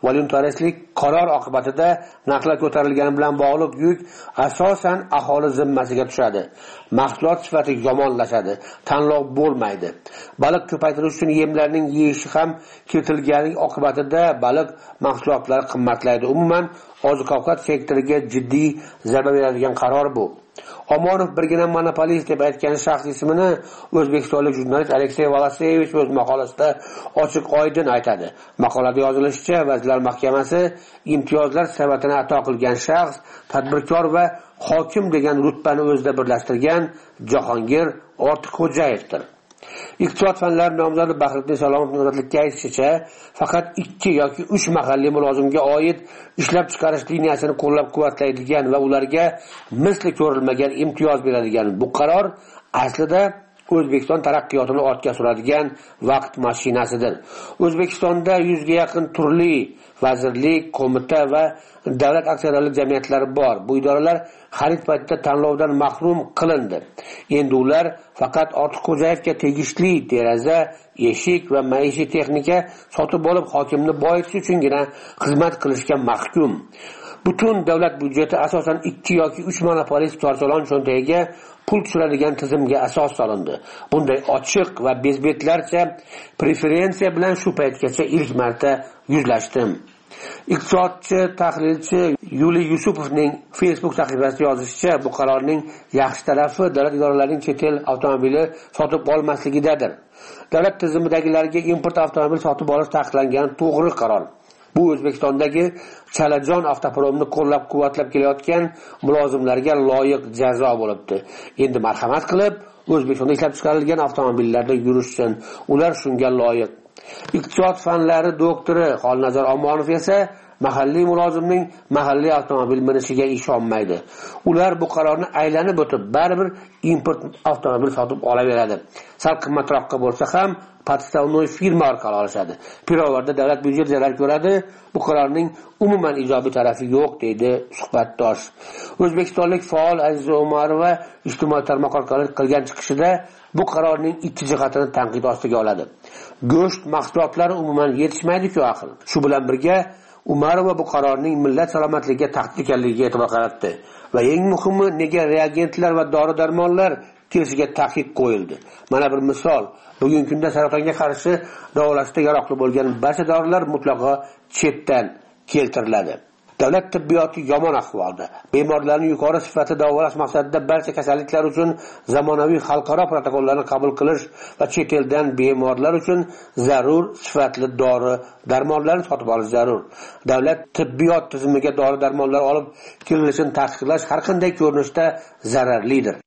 voluntaristlik qaror oqibatida narxlar ko'tarilgani bilan bog'liq yuk asosan aholi zimmasiga tushadi. Mahsulot sifati yomonlashadi, tanlov bo'lmaydi. Baliq ko'paytirish uchun yemlarning yeyishi ham kiritilgani oqibatida baliq mahsulotlari qimmatlaydi. Umuman oziq-ovqat sektoriga jiddiy zarba beradigan qaror bu. Omonov birgina monopolist deb aytgan shaxs ismini o'zbekistonlik jurnalist Aleksey Volasevich o'z maqolasida ochiq oydin aytadi. Maqolada yozilishicha, Vazirlar Mahkamasi imtiyozlar sifatini ato qilgan shaxs tadbirkor va hokim degan rutbani o'zida birlashtirgan Jahongir Ortiqxo'jayevdir. Iqtisod fanlari nomzodi Bahriddin Salomovning ozodlikka aytishicha, faqat ikki yoki uch mahalliy mulozimga oid ishlab chiqarish liniyasini qo'llab-quvvatlaydigan va ularga misli ko'rilmagan imtiyoz beradigan bu qaror aslida O'zbekiston taraqqiyotini ortga suradigan vaqt mashinasidir. O'zbekistonda yuzga yaqin turli vazirlik, qo'mita va davlat aksiyadorlik jamiyatlari bor. Bu idoralar xarid paytida tanlovdan mahrum qilindi. Endi ular faqat Ortiqxo'jayevga tegishli deraza, eshik va maishiy texnika sotib olib hokimni boyitish uchungina xizmat qilishga mahkum. Butun davlat byudjeti asosan ikki yoki uch monopolist korchalon cho'ntagiga pul tushiradigan tizimga asos solindi. Bunday ochiq va bezbetlarcha preferensiya bilan shu paytgacha ilk marta yuzlashdim. Iqtisodchi, tahlilchi Yuliy Yusupovning Facebook sahifasida yozishicha, bu qarorning yaxshi tarafi davlat idoralarining chet el avtomobili sotib olmasligidadir. Davlat tizimidagilarga import avtomobil sotib olish taqiqlangani to'g'ri qaror. Bu O'zbekistondagi Chalajon avtopromni qo'llab-quvvatlab kelayotgan mulozimlarga loyiq jazo bo'libdi. Endi marhamat qilib, O'zbekistonda ishlab chiqarilgan avtomobillarda yurishsin. Ular shunga loyiq. Iqtisod fanlari doktori Xolnazar Omonov esa mahalliy mulozimning mahalliy avtomobil minishiga ishonmaydi. Ular bu qarorni aylanib o'tib, baribir import avtomobil sotib olaveradi. Sal qimmatroqqa bo'lsa ham podstavnoy firma orqali olishadi. Pirovarda davlat byudjeti zarar ko'radi. Bu qarorning umuman ijobiy tarafi yo'q, deydi suhbatdosh. O'zbekistonlik faol Aziza Umarova ijtimoiy tarmoq orqali qilgan chiqishida bu qarorning ikki jihatini tanqid ostiga oladi. Go'sht mahsulotlari umuman yetishmaydi-ku axir. Shu bilan birga Umarova bu qarorning millat salomatligiga tahdid ekanligiga e'tibor qaratdi va eng muhimi, nega reagentlar va dori-darmonlar kirishiga taqiq qo'yildi. Mana bir misol, bugungi kunda saratonga qarshi davolashda yaroqli bo'lgan barcha dorilar mutlaqo chetdan keltiriladi. Davlat tibbiyoti yomon ahvolda. Bemorlarni yuqori sifatli davolash maqsadida barcha kasalliklar uchun zamonaviy xalqaro protokollarni qabul qilish va chet eldan bemorlar uchun zarur sifatli dori darmonlarni sotib olish zarur. Davlat tibbiyot tizimiga dori darmonlar olib kirilishini taqiqlash har qanday ko'rinishda zararlidir.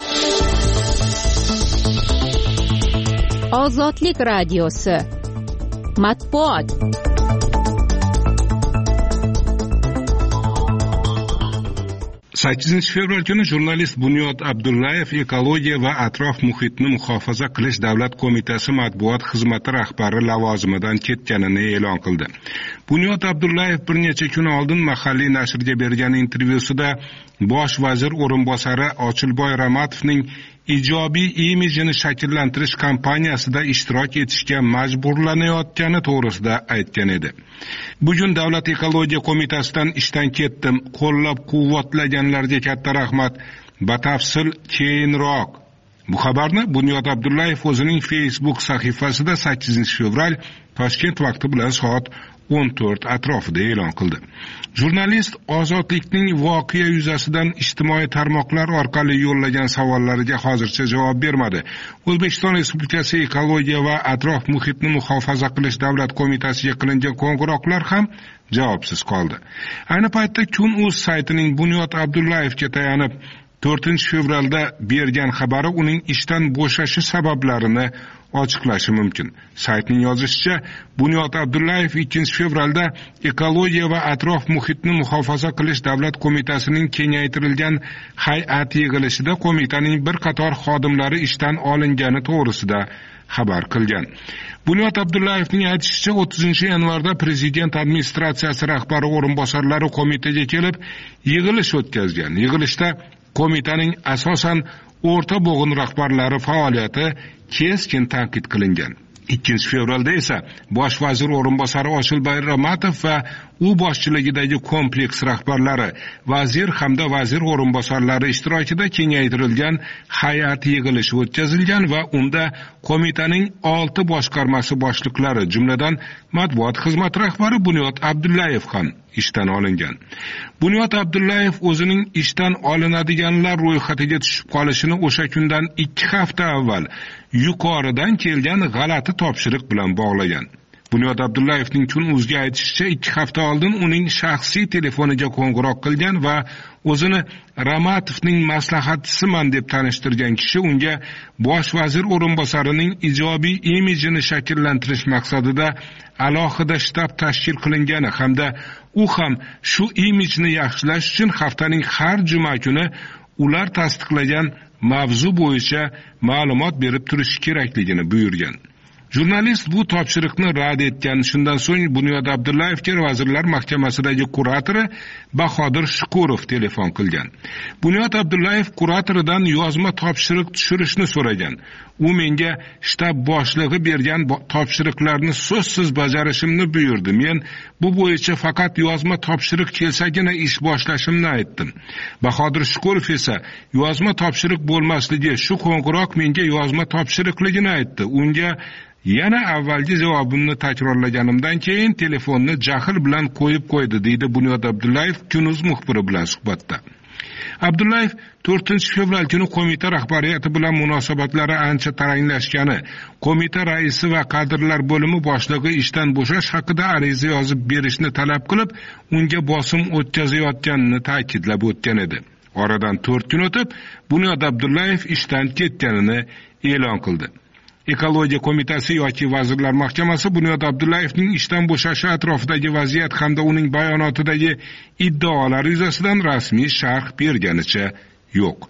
Ozodlik radiosi. Matbuot. sakkizinchi fevral kuni jurnalist Bunyod Abdullayev ekologiya va atrof muhitni muhofaza qilish davlat qo'mitasi matbuot xizmati rahbari lavozimidan ketganini e'lon qildi. Bunyod Abdullayev bir necha kun oldin mahalliy nashrga bergan intervyusida bosh vazir o'rinbosari Ochilboy Ramatovning ijobiy imijini shakllantirish kampaniyasida ishtirok etishga majburlanayotgani to'g'risida aytgan edi. Bugun Davlat ekologiya qo'mitasidan ishdan ketdim. Qo'llab-quvvatlaganlarga katta rahmat. Batafsil keyinroq. Bu xabarni Bunyod Abdullayev o'zining Facebook sahifasida sakkizinchi fevral Toshkent vaqti bilan soat o'n to'rt atrofida e'lon qildi. Jurnalist ozodlikning voqea yuzasidan ijtimoiy tarmoqlar orqali yo'llagan savollariga hozircha javob bermadi. O'zbekiston Respublikasi ekologiya va atrof muhitni muhofaza qilish davlat qo'mitasiga qilingan qo'ng'iroqlar ham javobsiz qoldi. Ayni paytda Kun.uz saytining Bunyod Abdullayevga tayanib to'rtinchi fevralda bergan xabari uning ishdan bo'shashi sabablarini ochiqlashi mumkin. Saytning yozishicha, Bunyod Abdullayev ikkinchi fevralda ekologiya va atrof muhitni muhofaza qilish davlat qo'mitasining kengaytirilgan hay'at yig'ilishida qo'mitaning bir qator xodimlari ishdan olingani to'g'risida xabar qilgan. Bunyod Abdullayevning aytishicha, o'ttizinchi yanvarda prezident administratsiyasi rahbari o'rinbosarlari qo'mitaga kelib yig'ilish o'tkazgan. Yig'ilishda qo'mitaning asosan o'rta bo'g'in rahbarlari faoliyati keskin tanqid qilingan. ikkinchi fevralda esa bosh vazir o'rinbosari Ochilboy Ramatov va u boshchiligidagi kompleks rahbarlari, vazir hamda vazir o'rinbosarlari ishtirokida kengaytirilgan hay'at yig'ilishi o'tkazilgan va unda qo'mitaning olti boshqarmasi boshliqlari, jumladan matbuot xizmati rahbari Bunyod Abdullayev ham ishdan olingan. Bunyod Abdullayev o'zining ishdan olinadiganlar ro'yxatiga tushib qolishini o'sha kundan ikki hafta avval yuqoridan kelgan g'alati topshiriq bilan bog'lagan. Bunyod Abdullayevning Kun.uzga aytishicha, ikki hafta oldin uning shaxsiy telefoniga qo'ng'iroq qilgan va o'zini Ramatovning maslahatchisiman deb tanishtirgan kishi unga bosh vazir o'rinbosarining ijobiy imijini shakllantirish maqsadida alohida shtab tashkil qilingani hamda u ham shu imijni yaxshilash uchun haftaning har juma kuni ular tasdiqlagan mavzu bo'yicha ma'lumot berib turishi kerakligini buyurgan. Jurnalist bu topshiriqni rad etgan. Shundan so'ng Bunyod Abdullayevga Vazirlar Mahkamasidagi kuratori Bahodir Shukurov telefon qilgan. Bunyod Abdullayev kuratoridan yozma topshiriq tushirishni so'ragan. U menga shtab boshlig'i bergan topshiriqlarni so'zsiz bajarishimni buyurdi. Men bu bo'yicha faqat yozma topshiriq kelsagina ish boshlashimni aytdim. Bahodir Shukurov esa yozma topshiriq bo'lmasligi, shu qo'ng'iroq menga yozma topshiriqligini aytdi. Unga yana avvalgi javobimni takrorlaganimdan keyin telefonni jahl bilan qo'yib qo'ydi, deydi Bunyod Abdullayev Kun.uz muxbiri bilan suhbatda. Abdullayev to'rtinchi fevral kuni qo'mita rahbariyati bilan munosabatlari ancha taranglashgani, qo'mita raisi va kadrlar bo'limi boshlig'i ishdan bo'shash haqida ariza yozib berishni talab qilib, unga bosim o'tkazayotganini ta'kidlab o'tgan edi. Oradan to'rt kun o'tib, Bunyod Abdullayev ishdan ketganini e'lon qildi. Ekologiya qo'mitasi yoki Vazirlar Mahkamasi Bunyod Abdullayevning ishdan bo'shashi atrofidagi vaziyat hamda uning bayonotidagi iddaolar yuzasidan rasmiy sharh berganicha yo'q.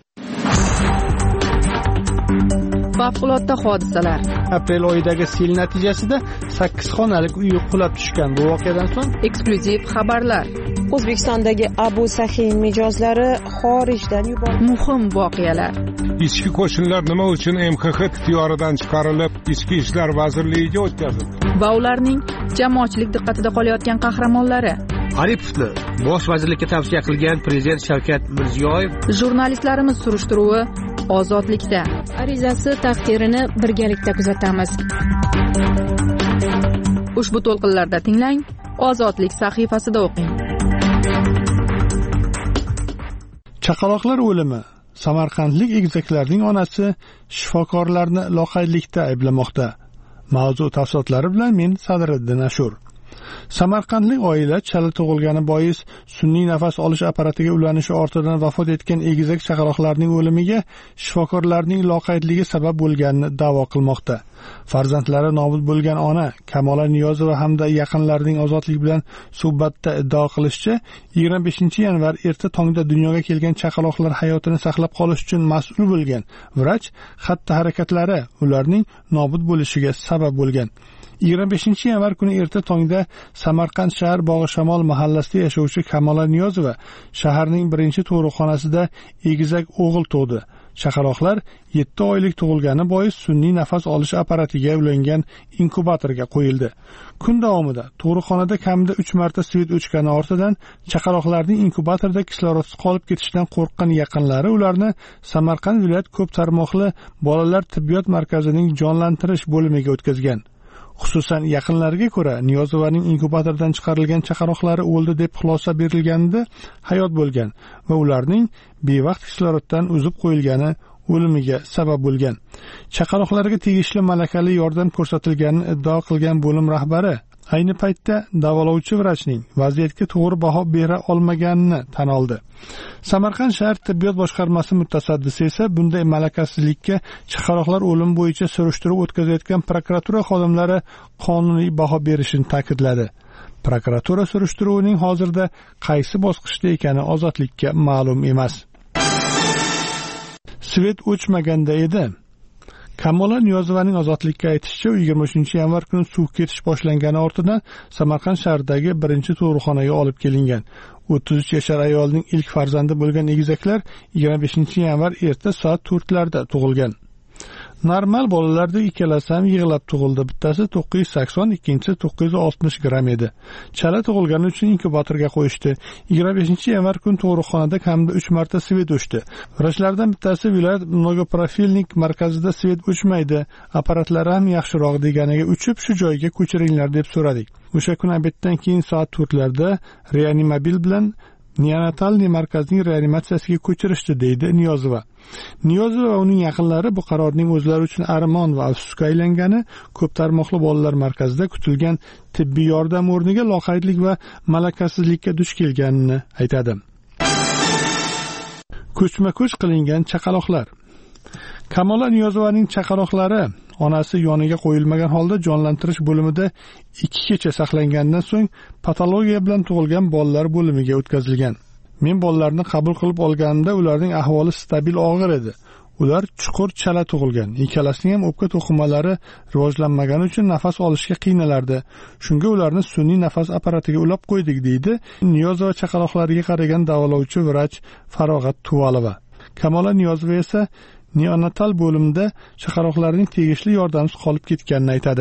Favqulodda hodisalar. Aprel oyidagi sel natijasida sakkiz xonalik uy qulab tushgan. Bu voqeadan so'ng eksklyuziv xabarlar. O'zbekistondagi Abu Sahin mijozlari xorijdan yuborildi. Muhim voqealar. Ichki qo'shinlar nima uchun M X X ixtiyoridan chiqarilib, Ichki ishlar vazirligiga o'tkazildi? Va ularning jamoatchilik diqqatida qolayotgan qahramonlari. Aripovni bosh vazirlikka tavsiya qilgan prezident Shavkat Mirziyoyev. Jurnalistlarimiz surishtiruvi Ozodlikda. Arizasi taqdirini birgalikda kuzatamiz. Ushbu to'lqinlarda tinglang, Ozodlik sahifasida o'qing. Chaqaloqlar o'limi. Samarqandlik egizaklarning onasi shifokorlarni loqaydlikda ayblamoqda. Mavzu tafsilotlari bilan men Sadriddin Ashur. Samarqandlik oila chala tug'ilgani bois sun'iy nafas olish apparatiga ulanishi ortidan vafot etgan egizak chaqaloqlarning o'limiga shifokorlarning loqaydligi sabab bo'lganini da'vo qilmoqda. Farzandlari nobud bo'lgan ona Kamola Niyozova hamda yaqinlarining ozodlik bilan suhbatda iddao qilishicha, yigirma beshinchi yanvar erta tongda dunyoga kelgan chaqaloqlar hayotini saqlab qolish uchun mas'ul bo'lgan vrach xatti-harakatlari ularning nobud bo'lishiga sabab bo'lgan. yigirma beshinchi yanvar kuni erta tongda Samarqand shahar Bog'i Shamol mahallasida yashovchi Kamola Niyozova shaharning birinchi tug'ruqxonasida egizak o'g'il tug'di. Chaqaloqlar yetti oylik tug'ilgani bois sun'iy nafas olish apparatiga ulangan inkubatorga qo'yildi. Kun davomida tug'ruqxonada kamida uch marta svet o'chgani ortidan chaqaloqlarning inkubatorda kislorodsiz qolib ketishidan qo'rqqan yaqinlari ularni Samarqand viloyat ko'p tarmoqli bolalar tibbiyot markazining jonlantirish bo'limiga o'tkazgan. Xususan yaqinlariga ko'ra Niyozovaning inkubatordan chiqarilgan chaqaloqlari o'ldi deb xulosa berilganida hayot bo'lgan va ularning bevaqt kisloroddan uzib qo'yilgani o'limiga sabab bo'lgan. Chaqaloqlarga tegishli malakali yordam ko'rsatilganini iddao qilgan bo'lim rahbari ayni paytda davolovchi vrachning vaziyatga to'g'ri baho bera olmaganini tan oldi. Samarqand shahar tibbiyot boshqarmasi mutasaddisi esa bunday malakasizlikka chaqaloqlar o'limi bo'yicha surishtiruv o'tkazayotgan prokuratura xodimlari qonuniy baho berishini ta'kidladi. Prokuratura surishtiruvining hozirda qaysi bosqichda ekani Ozodlikka ma'lum emas. Svet o'chmaganda edi. Kamola Niyozovaning Ozodlikka aytishicha, yigirma uchinchi yanvar kuni suv ketish boshlangani ortidan Samarqand shahridagi birinchi tug'ruqxonaga olib kelingan. o'ttiz uch yashar ayolning ilk farzandi bo'lgan egizaklar yigirma beshinchi yanvar erta soat to'rtlarda tug'ilgan. Normal bolalarda ikkalasi ham yig'lab tug'ildi. Bittasi to'qqiz yuz sakson, ikkinchisi to'qqiz yuz oltmish gramm edi. Chala tug'ilgani uchun inkubatorga qo'yishdi. yigirma beshinchi yanvar kuni tug'ruqxonada kamida uch marta svet o'chdi. Vrachlardan bittasi viloyat mnogoprofilnik markazida svet o'chmaydi, apparatlari ham yaxshiroq deganiga uchib shu joyga ko'chiringlar deb so'radik. O'sha kun obeddan keyin soat to'rtlarda reanimobil bilan neonatalniy markazning reanimatsiyasiga ko'chirishdi, deydi Niyozova. Niyozova va uning yaqinlari bu qarorning o'zlari uchun armon va afsusga aylangani, ko'p tarmoqli bolalar markazida kutilgan tibbiy yordam o'rniga loqaydlik va malakasizlikka duch kelganini aytadi. Ko'chma-ko'ch qilingan chaqaloqlar. Kamola Niyozovaning chaqaloqlari onasi yoniga qo'yilmagan holda jonlantirish bo'limida ikki kecha saqlangandan so'ng patologiya bilan tug'ilgan bolalar bo'limiga o'tkazilgan. Men bolalarni qabul qilib olganimda ularning ahvoli stabil og'ir edi. Ular chuqur chala tug'ilgan. Ikkalasining ham o'pka to'qimalari rivojlanmagani uchun nafas olishga qiynalardi. Shunga ularni sun'iy nafas apparatiga ulab qo'ydik, deydi Niyozova chaqaloqlariga qaragan davolovchi vrach Farog'at Tuvalova. Kamola Niyozova esa neonatal bo'limda chaqaloqlarning tegishli yordamsiz qolib ketganini aytadi.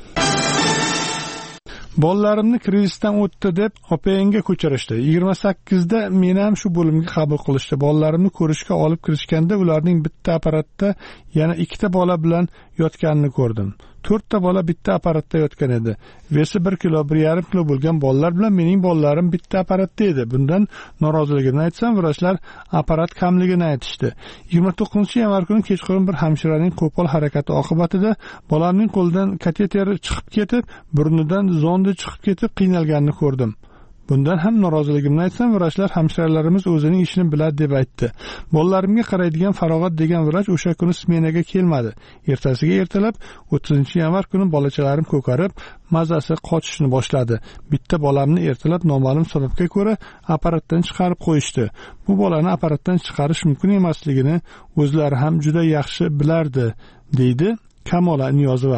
Bolalarimni krizisdan o'tdi deb opangga ko'chirishdi. yigirma sakkizda meni ham shu bo'limga qabul qilishdi. Bolalarimni ko'rishga olib kirishganda ularning bitta apparatda yana ikkita bola bilan yotganini ko'rdim. to'rtta bola bitta apparatda yotgan edi. Vesi bir kilo, bir yarim kilo bo'lgan bolalar bilan mening bolalarim bitta apparatda edi. Bundan noroziligimni aytsam, vrachlar apparat kamligini aytishdi. yigirma to'qqizinchi yanvar kuni kechqurun bir hamshiraning qo'pol harakati oqibatida bolamning qo'lidan kateter chiqib ketib, burnidan zondi chiqib ketib qiynalganini ko'rdim. Bundan ham noroziligimni aytsam, vrachlar hamshiralarimiz o'zining ishini biladi deb aytdi. Bolalarimga qaraydigan Farog'at degan vrach o'sha kuni smenaga kelmadi. Ertasiga ertalab o'ttizinchi yanvar kuni bolachalarim ko'karib, mazasi qochishni boshladi. Bitta bolamni ertalab noma'lum sababga ko'ra apparatdan chiqarib qo'yishdi. Bu bolani apparatdan chiqarish mumkin emasligini o'zlari ham juda yaxshi bilardi, deydi Kamola Niyozova.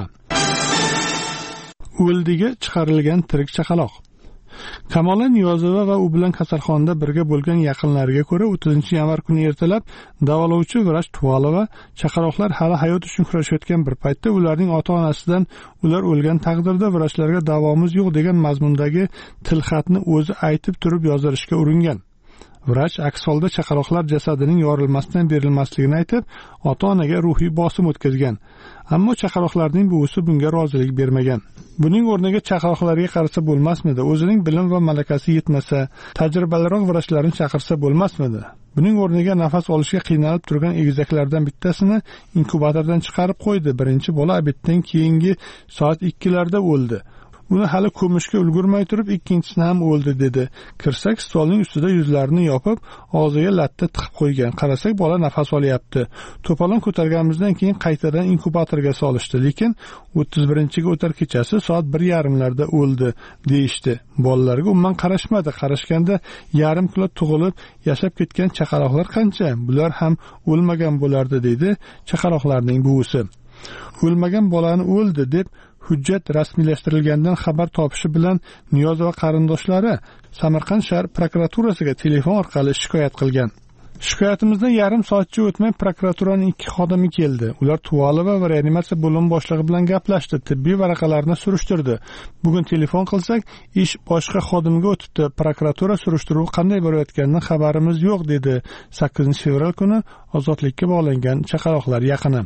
O'ldiga chiqarilgan tirik chaqaloq. Kamola Niyozova va u bilan kasalxonada birga bo'lgan yaqinlariga ko'ra o'ttizinchi yanvar kuni ertalab davolovchi vrach Tuvalova chaqaloqlar hali hayot uchun kurashayotgan bir paytda ularning ota-onasidan ular o'lgan taqdirda vrachlarga davomiz yo'q degan mazmundagi tilxatni o'zi aytib turib yozdirishga uringan. Vrach aks holda chaqaloqlar jasadining yorilmasdan berilmasligini aytib, ota-onaga ruhiy bosim o'tkazgan. Ammo chaqaloqlarning buvisi bunga rozilik bermagan. Buning o'rniga chaqaloqlarga qarasa bo'lmasmidi? O'zining bilim va malakasi yetmasa, tajribaliroq vrachlarni chaqirsa bo'lmasmidi? Buning o'rniga nafas olishga qiynalib turgan egizaklardan bittasini inkubatordan chiqarib qo'ydi. Birinchi bola obeddan keyingi soat ikkilarda o'ldi. Uni hali ko'mishga ulgurmay turib ikkinchisini ham o'ldi, dedi. Kirsak, stolning ustida yuzlarini yopib, og'ziga latta tiqib qo'ygan. Qarasak, bola nafas olyapti. To'polon ko'targanimizdan keyin qaytadan inkubatorga solishdi, lekin o'ttiz birinchiga o'tar kechasi soat bir yarimlarda o'ldi, deyishdi. Bolalarga umuman qarashmadi. Qarashganda yarim kilo tug'ilib, yashab ketgan chaqaloqlar qancha? Bular ham o'lmagan bo'lardi, deydi chaqaloqlarning buvisi. O'lmagan bolani o'ldi deb hujjat rasmiylashtirilgandan xabar topishi bilan Niyozova qarindoshlari Samarqand shahar prokuraturasiga telefon orqali shikoyat qilgan. Shikoyatimizdan yarim soatcha o'tmay prokuraturaning ikki xodimi keldi. Ular Tuvalova va reanimatsiya bo'limi boshlig'i bilan gaplashdi, tibbiy varaqalarni surishtirdi. Bugun telefon qilsak, ish boshqa xodimga o'tibdi. Prokuratura surishtiruvi qanday bo'layotganidan xabarimiz yo'q, dedi sakkizinchi fevral kuni ozodlikka bog'langan chaqaloqlar yaqini.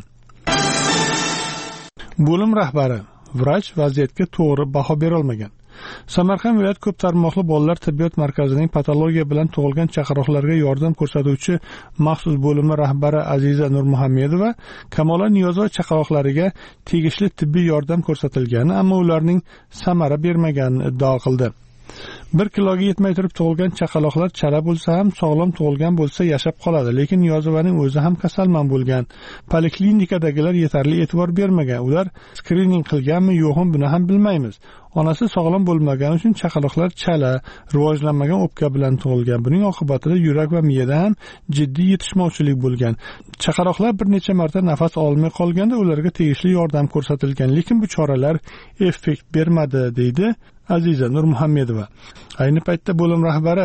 Bo'lim rahbari vrach vaziyatga to'g'ri baho bera olmagan. Samarqand viloyat ko'p tarmoqli bolalar tibbiyot markazining patologiya bilan tug'ilgan chaqaloqlarga yordam ko'rsatuvchi maxsus bo'limi rahbari Aziza Nurmuhammedova Kamola Niyozova chaqaloqlariga tegishli tibbiy yordam ko'rsatilgani, ammo ularning samara bermaganini iddao qildi. Bir kiloga yetmay turib tug'ilgan chaqaloqlar chala bo'lsa ham, sog'lom tug'ilgan bo'lsa yashab qoladi, lekin Niyozovaning o'zi ham kasalmand bo'lgan. Poliklinikadagilar yetarli e'tibor bermagan. Ular skrining qilganmi, yo'qmi, buni ham bilmaymiz. Onasi sog'lom bo'lmagani uchun chaqaloqlar chala, rivojlanmagan o'pka bilan tug'ilgan. Buning oqibatida yurak va miyada ham jiddiy yetishmovchilik bo'lgan. Chaqaloqlar bir necha marta nafas olmay qolganda ularga tegishli yordam ko'rsatilgan, lekin bu choralar effekt bermadi, deydi Aziza Nurmuhammedova. Ayni paytda bo'lim rahbari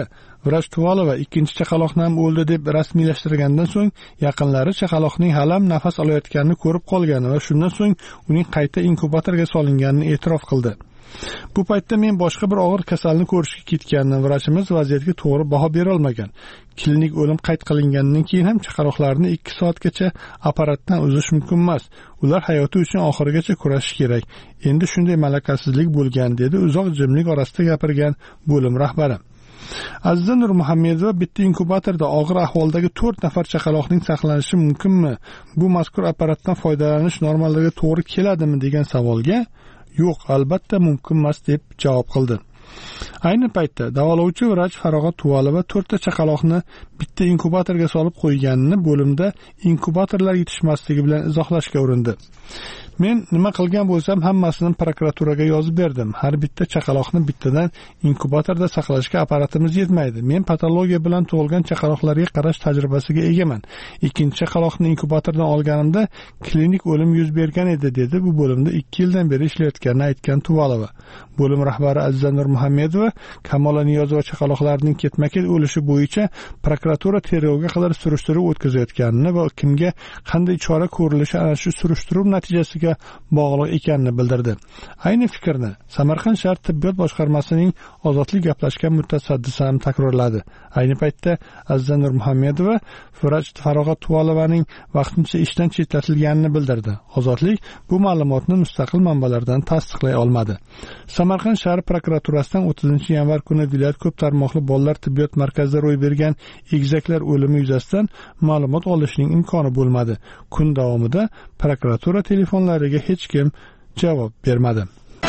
Vrach Tuvalova ikkinchi chaqaloqni ham o'ldi deb rasmiylashtirgandan so'ng yaqinlari chaqaloqning halam nafas olayotganini ko'rib qolgani va shundan so'ng uning qayta inkubatorga solinganini e'tirof qildi. Bu paytda men boshqa bir og'ir kasalni ko'rishga ketgandim. Vrachimiz vaziyatga to'g'ri baho bera olmagan. Klinik o'lim qayd qilingandan keyin ham chaqaloqlarni ikki soatgacha apparatdan uzish mumkin emas. Ular hayoti uchun oxirigacha kurashish kerak. Endi shunday malakasizlik bo'lgan, dedi uzoq jimlik orasida gapirgan bo'lim rahbari. Aziza Nurmuhammedova bitta inkubatorda og'ir ahvoldagi to'rt nafar chaqaloqning saqlanishi mumkinmi? Bu mazkur apparatdan foydalanish normalarga to'g'ri keladimi degan savolga yo'q, albatta mumkin emas deb javob qildi. Ayni paytda davolovchi vrach Farog'at Tuvalova to'rtta chaqaloqni bitta inkubatorga solib qo'yganini bo'limda inkubatorlar yetishmasligi bilan izohlashga urindi. Men nima qilgan bo'lsam hammasini prokuraturaga yozib berdim. Har bitta chaqaloqni bittadan inkubatorda saqlashga apparatimiz yetmaydi. Men patologiya bilan tug'ilgan chaqaloqlarga qarash tajribasiga egaman. Ikkinchi chaqaloqni inkubatordan olganimda klinik o'lim yuz bergan edi, dedi bu bo'limda ikki yildan beri ishlayotganini aytgan Tuvalova. Bo'lim rahbari Aziza Nurmuhammedova Kamola Niyozova chaqaloqlarning ketma-ket o'lishi bo'yicha prokuratura tergovga qadar surishtiruv o'tkazayotganini va kimga qanday chora ko'rilishi ana shu surishtiruv natijasiga bog'liq ekanini bildirdi. Ayni fikrni Samarqand shahar tibbiyot boshqarmasining ozodlik gaplashgan mutasaddisi ham takrorladi. Ayni paytda Aziza Nurmuhammedova vrach Farog'at Tuvalovaning vaqtincha ishdan chetlatilganini bildirdi. Ozodlik bu ma'lumotni mustaqil manbalardan tasdiqlay olmadi. Samarqand shahar prokuraturasidan o'ttizinchi yanvar kuni viloyat ko'p tarmoqli bolalar tibbiyot markazida ro'y bergan egizaklar o'limi yuzasidan ma'lumot olishning imkoni bo'lmadi. Kun davomida prokuratura telefonlariga hech kim javob bermadi.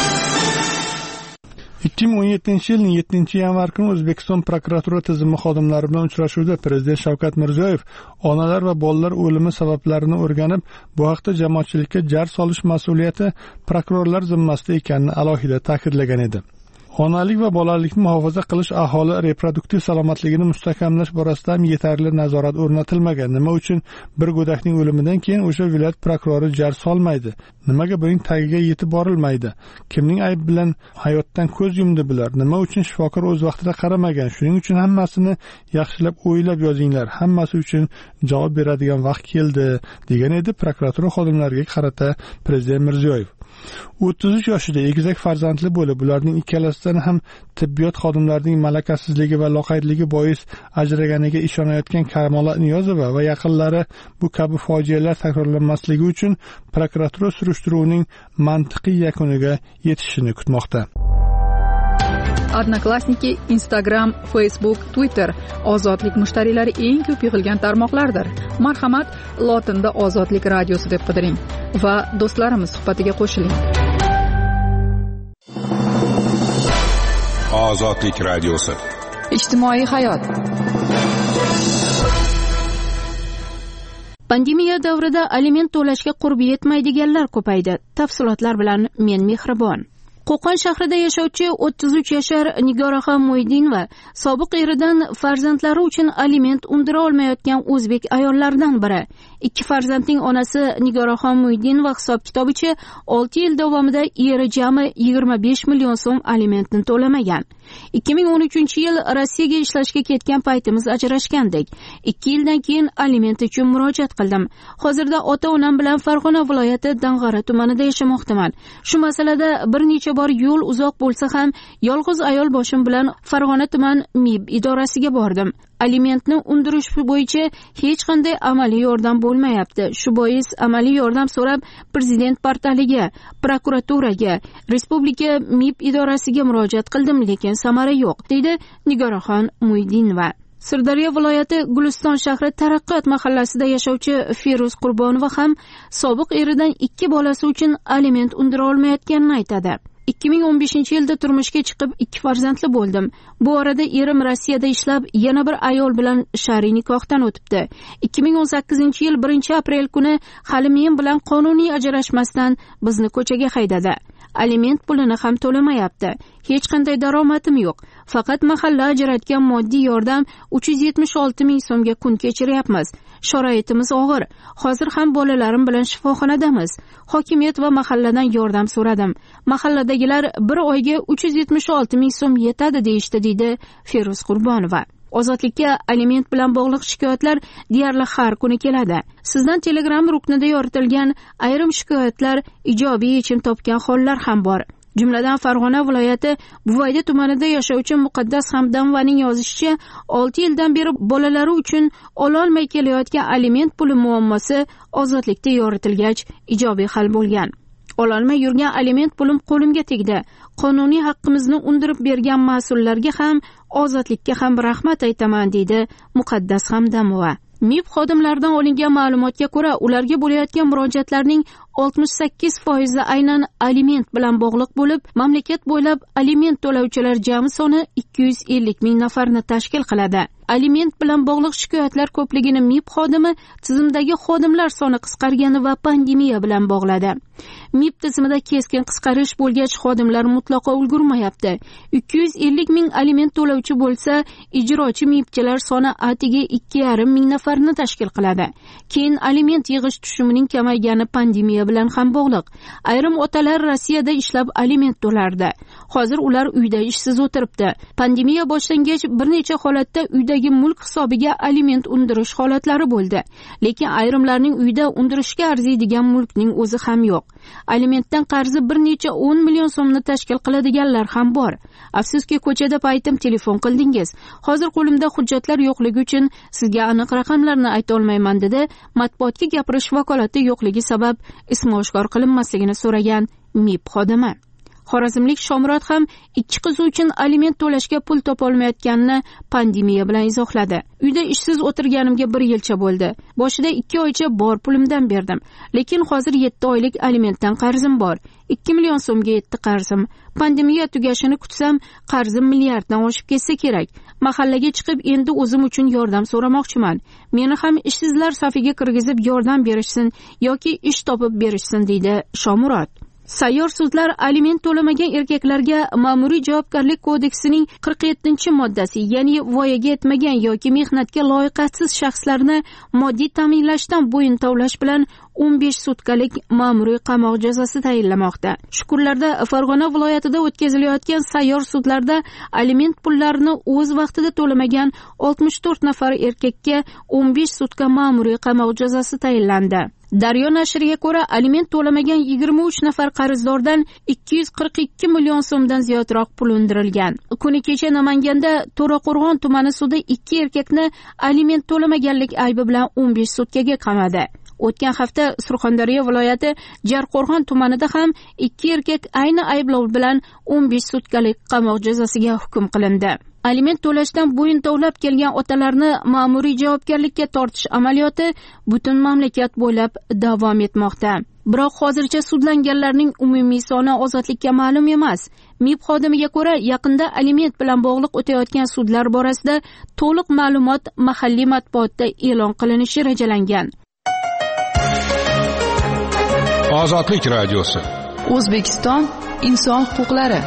ikki ming o'n yettinchi yilning yettinchi yanvar kuni O'zbekiston prokuratura tizimi xodimlari bilan uchrashuvda Prezident Shavkat Mirziyoyev onalar va bolalar o'limi sabablarini o'rganib, bu haqda jamoatchilikka jar solish mas'uliyati prokurorlar zimmasida ekanini alohida ta'kidlagan edi. Onalik va bolalikni muhofaza qilish, aholi reproduktiv salomatligini mustahkamlash borasida ham yetarli nazorat o'rnatilmagan. Nima uchun bir go'dakning o'limidan keyin o'sha viloyat prokurori jar solmaydi? Nimaga buning tagiga yetib borilmaydi? Kimning ayb bilan hayotdan ko'z yumdi bular? Nima uchun shifokor o'z vaqtida qaramagan? Shuning uchun hammasini yaxshilab o'ylab yozinglar. Hammasi uchun javob beradigan vaqt keldi, degan edi prokuratura xodimlariga qarata Prezident Mirziyoyev. o'ttiz uch yoshida egizak farzandli bo'lib, ularning ikkalasidan ham tibbiyot xodimlarining malakasizligi va loqaydligi bois ajraganiga ishonayotgan Kamola Niyozova va yaqinlari bu kabi fojialar takrorlanmasligi uchun prokuratura surishtiruvining mantiqiy yakuniga yetishini kutmoqda. Odnoklassniki, Instagram, Facebook, Twitter ozodlik mushtariylari eng ko'p yig'ilgan tarmoqlardir. Marhamat, lotinda Ozodlik radiosi deb qidiring va do'stlarimiz suhbatiga qo'shiling. Ozodlik radiosi. Ijtimoiy hayot. Pandemiya davrida aliment to'lashga qurbi yetmaydiganlar ko'paydi. Tafsilotlar bilan men Mehribon. Qo'qon shahrida yashovchi o'ttiz uch yashar Nigoraxon Muydinova sobiq eridan farzandlari uchun aliment undira olmayotgan o'zbek ayollaridan biri. Ikki farzandning onasi Nigoraxon Muydinova hisob-kitobicha olti yil davomida eri jami yigirma besh million so'm alimentni to'lamagan. ikki ming o'n uchinchi yil Rossiyaga ishlashga ketgan paytimiz ajrashgandik. ikki yildan keyin aliment uchun murojaat qildim. Hozirda ota-onam bilan Farg'ona viloyati Dang'ara tumanida yashamoqdaman. Shu masalada bir necha bor yo'l uzoq bo'lsa ham yolg'iz ayol boshim bilan Farg'ona tuman M I B idorasiga bordim. Alimentni undirish bo'yicha hech qanday amaliy yordam bo'lmayapti. Shu bois amaliy yordam so'rab Prezident portaliga, prokuraturaga, Respublika M I B idorasiga murojaat qildim, lekin samara yo'q, deydi Nigoraxon Muydinova. Sirdaryo viloyati Guliston shahri Taraqqiyot mahallasida yashovchi Feruz Qurbonova ham sobiq eridan ikki bolasi uchun aliment undira olmayotganini aytadi. ikki ming o'n beshinchi yilda turmushga chiqib ikki farzandli bo'ldim. Bu orada erim Rossiyada ishlab yana bir ayol bilan shar'iy nikohdan o'tibdi. ikki ming o'n sakkizinchi yil birinchi aprel kuni hali men bilan qonuniy ajrashmasdan bizni ko'chaga haydadi. Aliment pulini ham to'lamayapti. Hech qanday daromadim yo'q. Faqat mahalla ajratgan moddiy yordam uch yuz yetmish olti ming so'mga kun kechiryapmiz. Sharoitimiz og'ir. Hozir ham bolalarim bilan shifoxonadamiz. Hokimiyat va mahalladan yordam so'radim. Mahalladagilar bir oyga uch yuz yetmish olti ming so'm yetadi deyishdi, deydi Feruz Qurbonova. ozodlikka aliment bilan bog'liq shikoyatlar deyarli har kuni keladi. Sizdan Telegram ruknida yoritilgan ayrim shikoyatlar ijobiy yechim topgan hollar ham bor. Jumladan Farg'ona viloyati Buvayda tumanida yashovchi Muqaddas Hamdamovaning yozishicha, olti yildan beri bolalari uchun ololmay kelayotgan aliment puli muammosi ozodlikda yoritilgach ijobiy hal bo'lgan. Ololmay yurgan aliment pulim qo'limga tegdi. Qonuniy haqqimizni undirib bergan mas'ullarga ham, ozodlikka ham rahmat aytaman, deydi Muqaddas Hamdamova. M I B xodimlaridan olingan ma'lumotga ko'ra, ularga bo'layotgan murojaatlarning oltmish sakkiz foizi aynan aliment bilan bog'liq bo'lib, mamlakat bo'ylab aliment to'lovchilar jami soni ikki yuz ellik ming nafarni tashkil qiladi. Aliment bilan bog'liq shikoyatlar ko'pligini M I B xodimi tizimdagi xodimlar soni qisqargani va pandemiya bilan bog'ladi. M I B tizimida keskin qisqarish bo'lgach, xodimlar mutlaqo ulgurmayapti. ikki yuz ellik ming aliment to'lovchi bo'lsa, ijrochi M I Bchilar soni atigi ikki yarim ming nafarni tashkil qiladi. Keyin aliment yig'ish tushumining kamaygani pandemiya bilan ham bog'liq. Ayrim otalar Rossiyada ishlab aliment to'lardi. Hozir ular uyda ishsiz o'tiribdi. Pandemiya boshlangach bir necha holatda uydagi mulk hisobiga aliment undirish holatlari bo'ldi. Lekin ayrimlarning uyda undirishga arziydigan mulkning o'zi ham yo'q. Alimentdan qarzi bir necha o'n million so'mni tashkil qiladiganlar ham bor. Afsuski, ko'chada paytim telefon qildingiz. Hozir qo'limda hujjatlar yo'qligi uchun sizga aniq raqamlarni ayta olmayman, dedi. Matbuotga gapirish vakolati yo'qligi sabab ismi oshkor qilinmasligini so'ragan M I B xodimi. Xorazmlik Shomurod ham ikki qizi uchun aliment to'lashga pul topolmayotganini pandemiya bilan izohladi. Uyda ishsiz o'tirganimga bir yilcha bo'ldi. Boshida ikki oycha bor pulimdan berdim. Lekin hozir yetti oylik alimentdan qarzim bor. ikki million so'mga yetdi qarzim. Pandemiya tugashini kutsam, qarzim milliarddan oshib ketsa kerak. Mahallaga chiqib endi o'zim uchun yordam so'ramoqchiman. Meni ham ishsizlar safiga kirgizib yordam berishsin yoki ish topib berishsin, deydi Shomurod. Sayyor sudlar aliment to'lamagan erkaklarga Ma'muriy javobgarlik kodeksining qirq yettinchi moddasi, ya'ni voyaga yetmagan yoki mehnatga loyiqatsiz shaxslarni moddiy ta'minlashdan bo'yin tovlash bilan o'n besh sutkalik ma'muriy qamoq jazosi tayinlamoqda. Shukurlarda Farg'ona viloyatida o'tkazilayotgan sayyor sudlarda aliment pullarini o'z vaqtida to'lamagan oltmish to'rt nafar erkakka o'n besh sutka ma'muriy qamoq jazosi tayinlandi. Daryo nashriga ko'ra, aliment to'lamagan yigirma uch nafar qarzdordan ikki yuz qirq ikki million so'mdan ziyodroq pul undirilgan. Kuni kecha Namanganda To'raqo'rg'on tumani sudi ikki erkakni aliment to'lamaganlik aybi bilan o'n besh sutkaga qamadi. O'tgan hafta Surxondaryo viloyati Jarqo'rg'on tumanida ham ikki erkak ayni ayblov bilan o'n besh sutkalik qamoq jazosiga hukm qilindi. Aliment to'lashdan bo'yin tovlab kelgan otalarni ma'muriy javobgarlikka tortish amaliyoti butun mamlakat bo'ylab davom etmoqda. Biroq hozircha sudlanganlarning umumiy soni ozodlikka ma'lum emas. M I B xodimiga ko'ra, yaqinda aliment bilan bog'liq o'tayotgan sudlar borasida to'liq ma'lumot mahalliy matbuotda e'lon qilinishi rejalangan. Ozodlik radiosi. O'zbekiston inson huquqlari.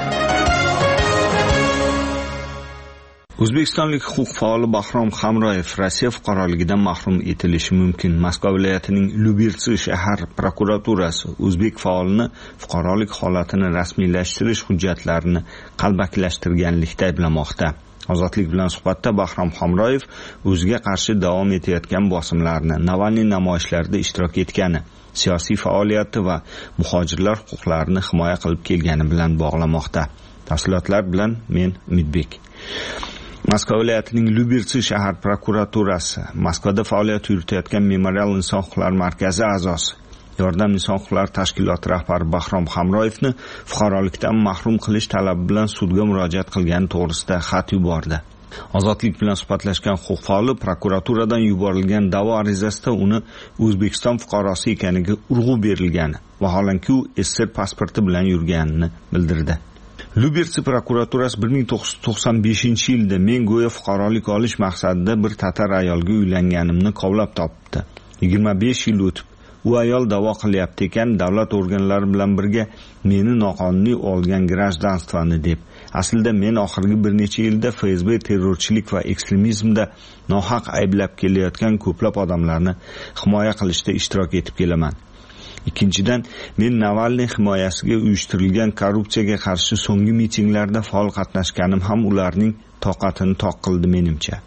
O'zbekistonlik huquq faoli Bahrom Hamroyev Rossiya fuqaroligidan mahrum etilishi mumkin. Moskva viloyatining Lyubertsi shahar prokuraturasi o'zbek faolini fuqarolik holatini rasmiylashtirish hujjatlarini qalbakilashtirganlikda ayblamoqda. Ozodlik bilan suhbatda Bahrom Hamroyev o'ziga qarshi davom etayotgan bosimlarni, Navalniy namoyishlarida ishtirok etgani, siyosiy faoliyati va muhojirlar huquqlarini himoya qilib kelgani bilan bog'lamoqda. Tafsilotlar bilan men Umidbek. Moskva viloyatining Lyubertsi shahar prokuraturasi Moskvada faoliyat yuritayotgan Memorial inson huquqlari markazi a'zosi, Yordam inson huquqlari tashkiloti rahbari Bahrom Hamroyevni fuqarolikdan mahrum qilish talabi bilan sudga murojaat qilgani to'g'risida xat yubordi. Ozodlik bilan suhbatlashgan huquq faoli prokuraturadan yuborilgan da'vo arizasida uni O'zbekiston fuqarosi ekaniga urg'u berilgani, vaholanki u S S R pasporti bilan yurganini bildirdi. Lyubertsi prokuraturasi bir ming to'qqiz yuz to'qson beshinchi yilda men go'yo fuqarolik olish maqsadida bir tatar ayolga uylanganimni kovlab topdi. yigirma besh yil o'tib, u ayol da'vo qilyapti ekan, davlat organlari bilan birga meni noqonuniy olgan grajdanstvani deb. Aslida men oxirgi bir necha yilda F S B terrorchilik va ekstremizmda nohaq ayblab kelayotgan ko'plab odamlarni himoya qilishda ishtirok etib kelaman. Ikkinchidan, men Navalniy himoyasiga uyushtirilgan korrupsiyaga qarshi so'nggi mitinglarda faol qatnashganim ham ularning toqatini toq qildi menimcha.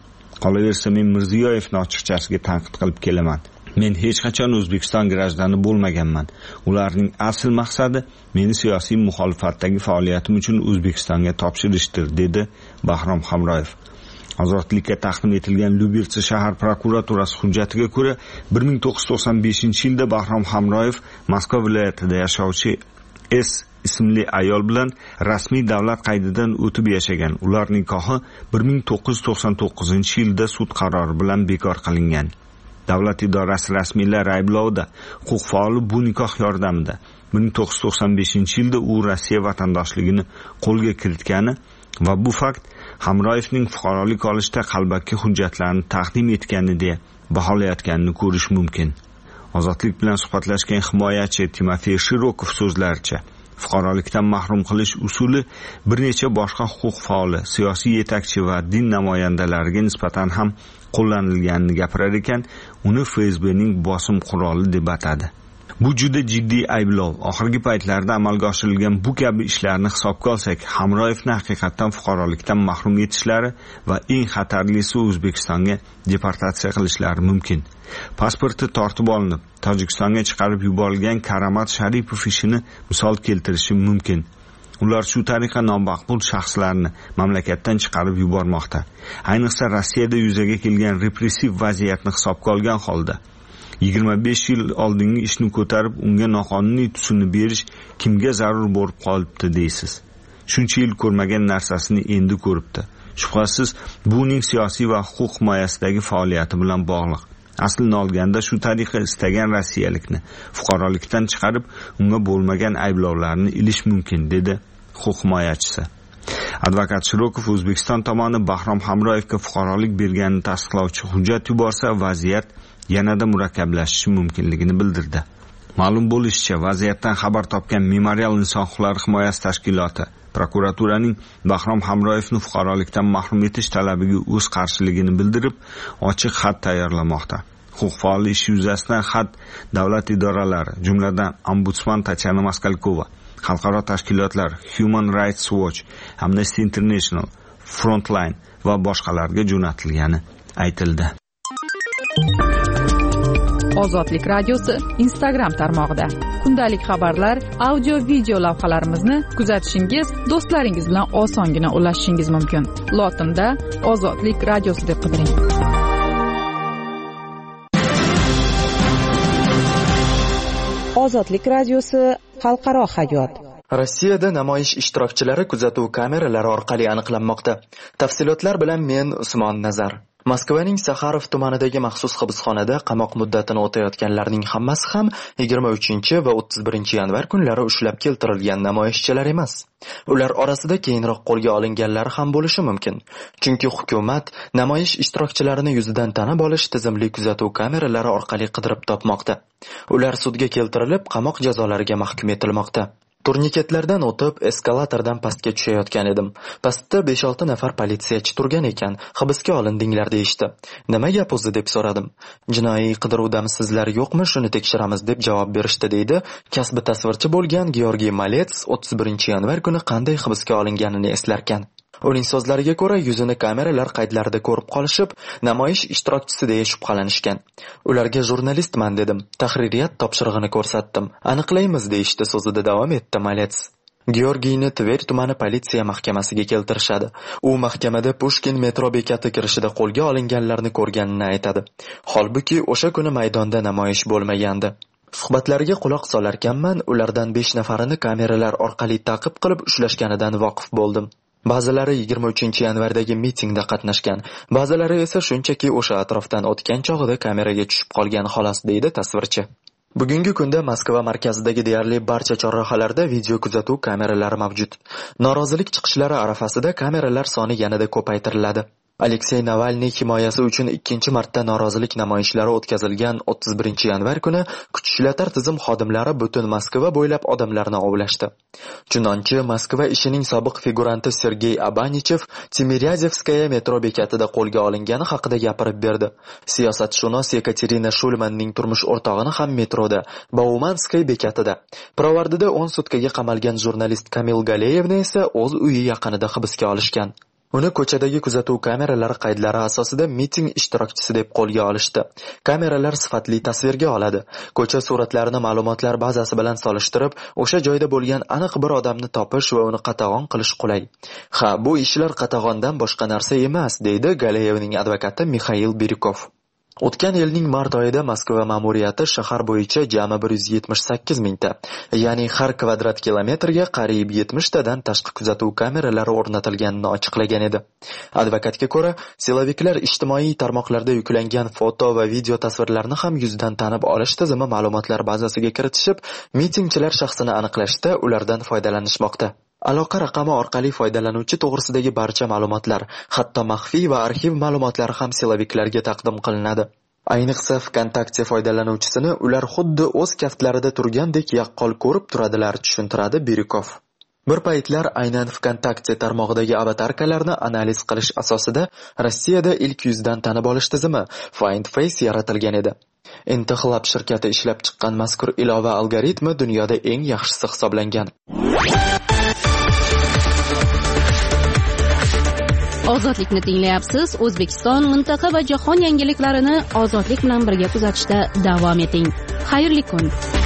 Qolaversa, men Mirziyoyevni ochiqchasiga tanqid qilib kelaman. Men hech qachon O'zbekiston grajdani bo'lmaganman. Ularning asl maqsadi meni siyosiy muxolifatdagi faoliyatim uchun O'zbekistonga topshirishdir, dedi Bahrom Hamroyev. Ozodlikka taqdim etilgan Lyubitsa shahar prokuraturasi hujjatiga ko'ra, bir ming to'qqiz yuz to'qson beshinchi yilda Bahrom Hamroyev Moskva viloyatida yashovchi S ismli ayol bilan rasmiy davlat qaydidan o'tib yashagan. Ular nikohi bir ming to'qqiz yuz to'qson to'qqizinchi yilda sud qarori bilan bekor qilingan. Davlat idorasi rasmiylari ayblovda huquq faoli bu nikoh yordamida bir ming to'qqiz yuz to'qson beshinchi yilda u Rossiya vatandoshligini qo'lga kiritgani va bu fakt Hamroyevning fuqarolik olishda qalbaki hujjatlarni taqdim etgani deya baholayotganini ko'rish mumkin. Ozodlik bilan suhbatlashgan himoyachi Timofey Shirokov so'zlaricha, fuqarolikdan mahrum qilish usuli bir necha boshqa huquq faoli, siyosiy yetakchi va din namoyandalariga nisbatan ham qo'llanilganini gapirar ekan, uni F S Bning bosim quroli deb atadi. Bu juda jiddiy ayblov. Oxirgi paytlarda amalga oshirilgan bu kabi ishlarni hisobga olsak, Hamroyevni haqiqatan fuqarolikdan mahrum etishlari va eng xatarlisi O'zbekistonga deportatsiya qilishlari mumkin. Pasporti tortib olinib, Tojikistonga chiqarib yuborilgan Karamat Sharipov ishini misol keltirishim mumkin. Ular shu tariqa nomaqbul shaxslarni mamlakatdan chiqarib yubormoqda. Ayniqsa Rossiyada yuzaga kelgan repressiv vaziyatni hisobga olgan holda yigirma besh yil oldingi ishni ko'tarib unga noqonuniy tusini berish kimga zarur bo'lib qolibdi deysiz. Shuncha yil ko'rmagan narsasini endi ko'ribdi. Shubhasiz, bu uning siyosiy va huquq himoyasidagi faoliyati bilan bog'liq. Aslini olganda shu tariqa istagan rossiyalikni fuqarolikdan chiqarib, unga bo'lmagan ayblovlarni ilish mumkin, dedi huquq himoyachisi. Advokat Shirokov O'zbekiston tomoni Bahrom Hamroyevga fuqarolik berganini tasdiqlovchi hujjat yuborsa, vaziyat yanada murakkablashishi mumkinligini bildirdi. Ma'lum bo'lishicha, vaziyatdan xabar topgan Memorial inson huquqlari himoyasi tashkiloti prokuraturaning Bahrom Hamroyevni fuqarolikdan mahrum etish talabiga o'z qarshiligini bildirib, ochiq xat tayyorlamoqda. Huquq faoli ishi yuzasidan xat davlat idoralari, jumladan Ombudsman Tatyana Moskalkova, xalqaro tashkilotlar Human Rights Watch, Amnesty International, Frontline va boshqalarga jo'natilgani aytildi. Ozodlik radiosi Instagram tarmog'ida kundalik xabarlar, audio video lavhalarimizni kuzatishingiz, do'stlaringiz bilan osongina ulashishingiz mumkin. Lotinda Ozodlik radiosi deb qidiring. Ozodlik radiosi xalqaro hayot. Rossiyada namoyish ishtirokchilari kuzatuv kameralari orqali aniqlanmoqda. Tafsilotlar bilan men Usmon Nazar. Moskvaning Saxarov tumanidagi maxsus hibsxonada qamoq muddatini o'tayotganlarning hammasi ham yigirma uchinchi va o'ttiz birinchi yanvar kunlari ushlab keltirilgan namoyishchilar emas. Ular orasida keyinroq qo'lga olinganlar ham bo'lishi mumkin. Chunki hukumat namoyish ishtirokchilarini yuzidan tanib olish tizimli kuzatuv kameralari orqali qidirib topmoqda. Ular sudga keltirilib, qamoq jazolariga mahkum etilmoqda. Turniketlardan o'tib, eskalatordan pastga tushayotgan edim. Pastda besh olti nafar politsiyachi turgan ekan. Hibsga olindinglar deyishdi. Nima gap o'zi deb so'radim. Jinoiy qidiruvdamisizlar yo'qmi, shuni tekshiramiz deb javob berishdi, deydi kasbi tasvirchi bo'lgan Georgiy Malets o'ttiz birinchi yanvar kuni qanday hibsga olinganini eslarkan. Uning so'zlariga ko'ra, yuzini kameralar qaydlarida ko'rib qolishib, namoyish ishtirokchisi deya shubhalanishgan. Ularga jurnalistman dedim, tahririyat topshirig'ini ko'rsatdim. Aniqlaymiz deyishdi, so'zida davom etdi Malets. Georgiyni Tver tumani politsiya mahkamasiga keltirishadi. U mahkamada Pushkin metro bekati kirishida qo'lga olinganlarni ko'rganini aytadi. Holbuki o'sha kuni maydonda namoyish bo'lmagandi. Suhbatlariga quloq solarkanman, ulardan besh nafarini kameralar orqali ta'qib qilib ushlashganidan voqif bo'ldim. Ba'zilari yigirma uchinchi yanvardagi mitingda qatnashgan, ba'zilari esa shunchaki o'sha atrofdan o'tgan chog'ida kameraga tushib qolgan xolos, deydi tasvirchi. Bugungi kunda Moskva markazidagi deyarli barcha chorrahalarda video kuzatuv kameralari mavjud. Norozilik chiqishlari arafasida kameralar soni yanada ko'paytiriladi. Aleksey Navalniy himoyasi uchun ikkinchi marta norozilik namoyishlari o'tkazilgan o'ttiz birinchi yanvar kuni kuch ishlatar tizim xodimlari butun Moskva bo'ylab odamlarni ovlashdi. Chunonchi Moskva ishining sobiq figuranti Sergey Abanichev Timiryazevskaya metro bekatida qo'lga olingani haqida gapirib berdi. Siyosatshunos Yekaterina Shulmanning turmush o'rtog'ini ham metroda, Baumanskay bekatida, Pirovardida o'n sutkaga qamalgan jurnalist Kamil Galeyevni esa o'z uyi yaqinida hibsga olishgan. Uni ko'chadagi kuzatuv kameralari qaydlari asosida miting ishtirokchisi deb qo'lga olishdi. Kameralar sifatli tasvirga oladi. Ko'cha suratlarini ma'lumotlar bazasi bilan solishtirib, o'sha joyda bo'lgan aniq bir odamni topish va uni qatag'on qilish qulay. Ha, bu ishlar qatag'ondan boshqa narsa emas, deydi Galeyevning advokati Mixail Birikov. O'tgan yilning mart oyida Moskva ma'muriyati shahar bo'yicha jami bir yuz yetmish sakkiz mingta, ya'ni har kvadrat kilometrga qariyb yetmish tadan tashqi kuzatuv kameralari o'rnatilganini ochiqlagan edi. Advokatga ko'ra, siloviklar ijtimoiy tarmoqlarda yuklangan foto va video tasvirlarni ham yuzdan tanib olish tizimi ma'lumotlar bazasiga kiritishib, mitingchilar shaxsini aniqlashda ulardan foydalanishmoqda. Aloqa raqami orqali foydalanuvchi to'g'risidagi barcha ma'lumotlar, hatto maxfiy va arxiv ma'lumotlari ham siloviklarga taqdim qilinadi. Ayniqsa VKontakte foydalanuvchisini ular xuddi o'z kaftlarida turgandek yaqqol ko'rib turadilar, tushuntiradi Birikov. Bir paytlar aynan VKontakte tarmog'idagi avatarkalarni analiz qilish asosida Rossiyada ilk yuzdan tanib olish tizimi Find Face yaratilgan edi. Intixlab shirkati ishlab chiqqan mazkur ilova algoritmi dunyoda eng yaxshisi hisoblangan. Ozodlikni tinglayapsiz. O'zbekiston, mintaqa va jahon yangiliklarini ozodlik bilan birga kuzatishda davom eting. Xayrli kun.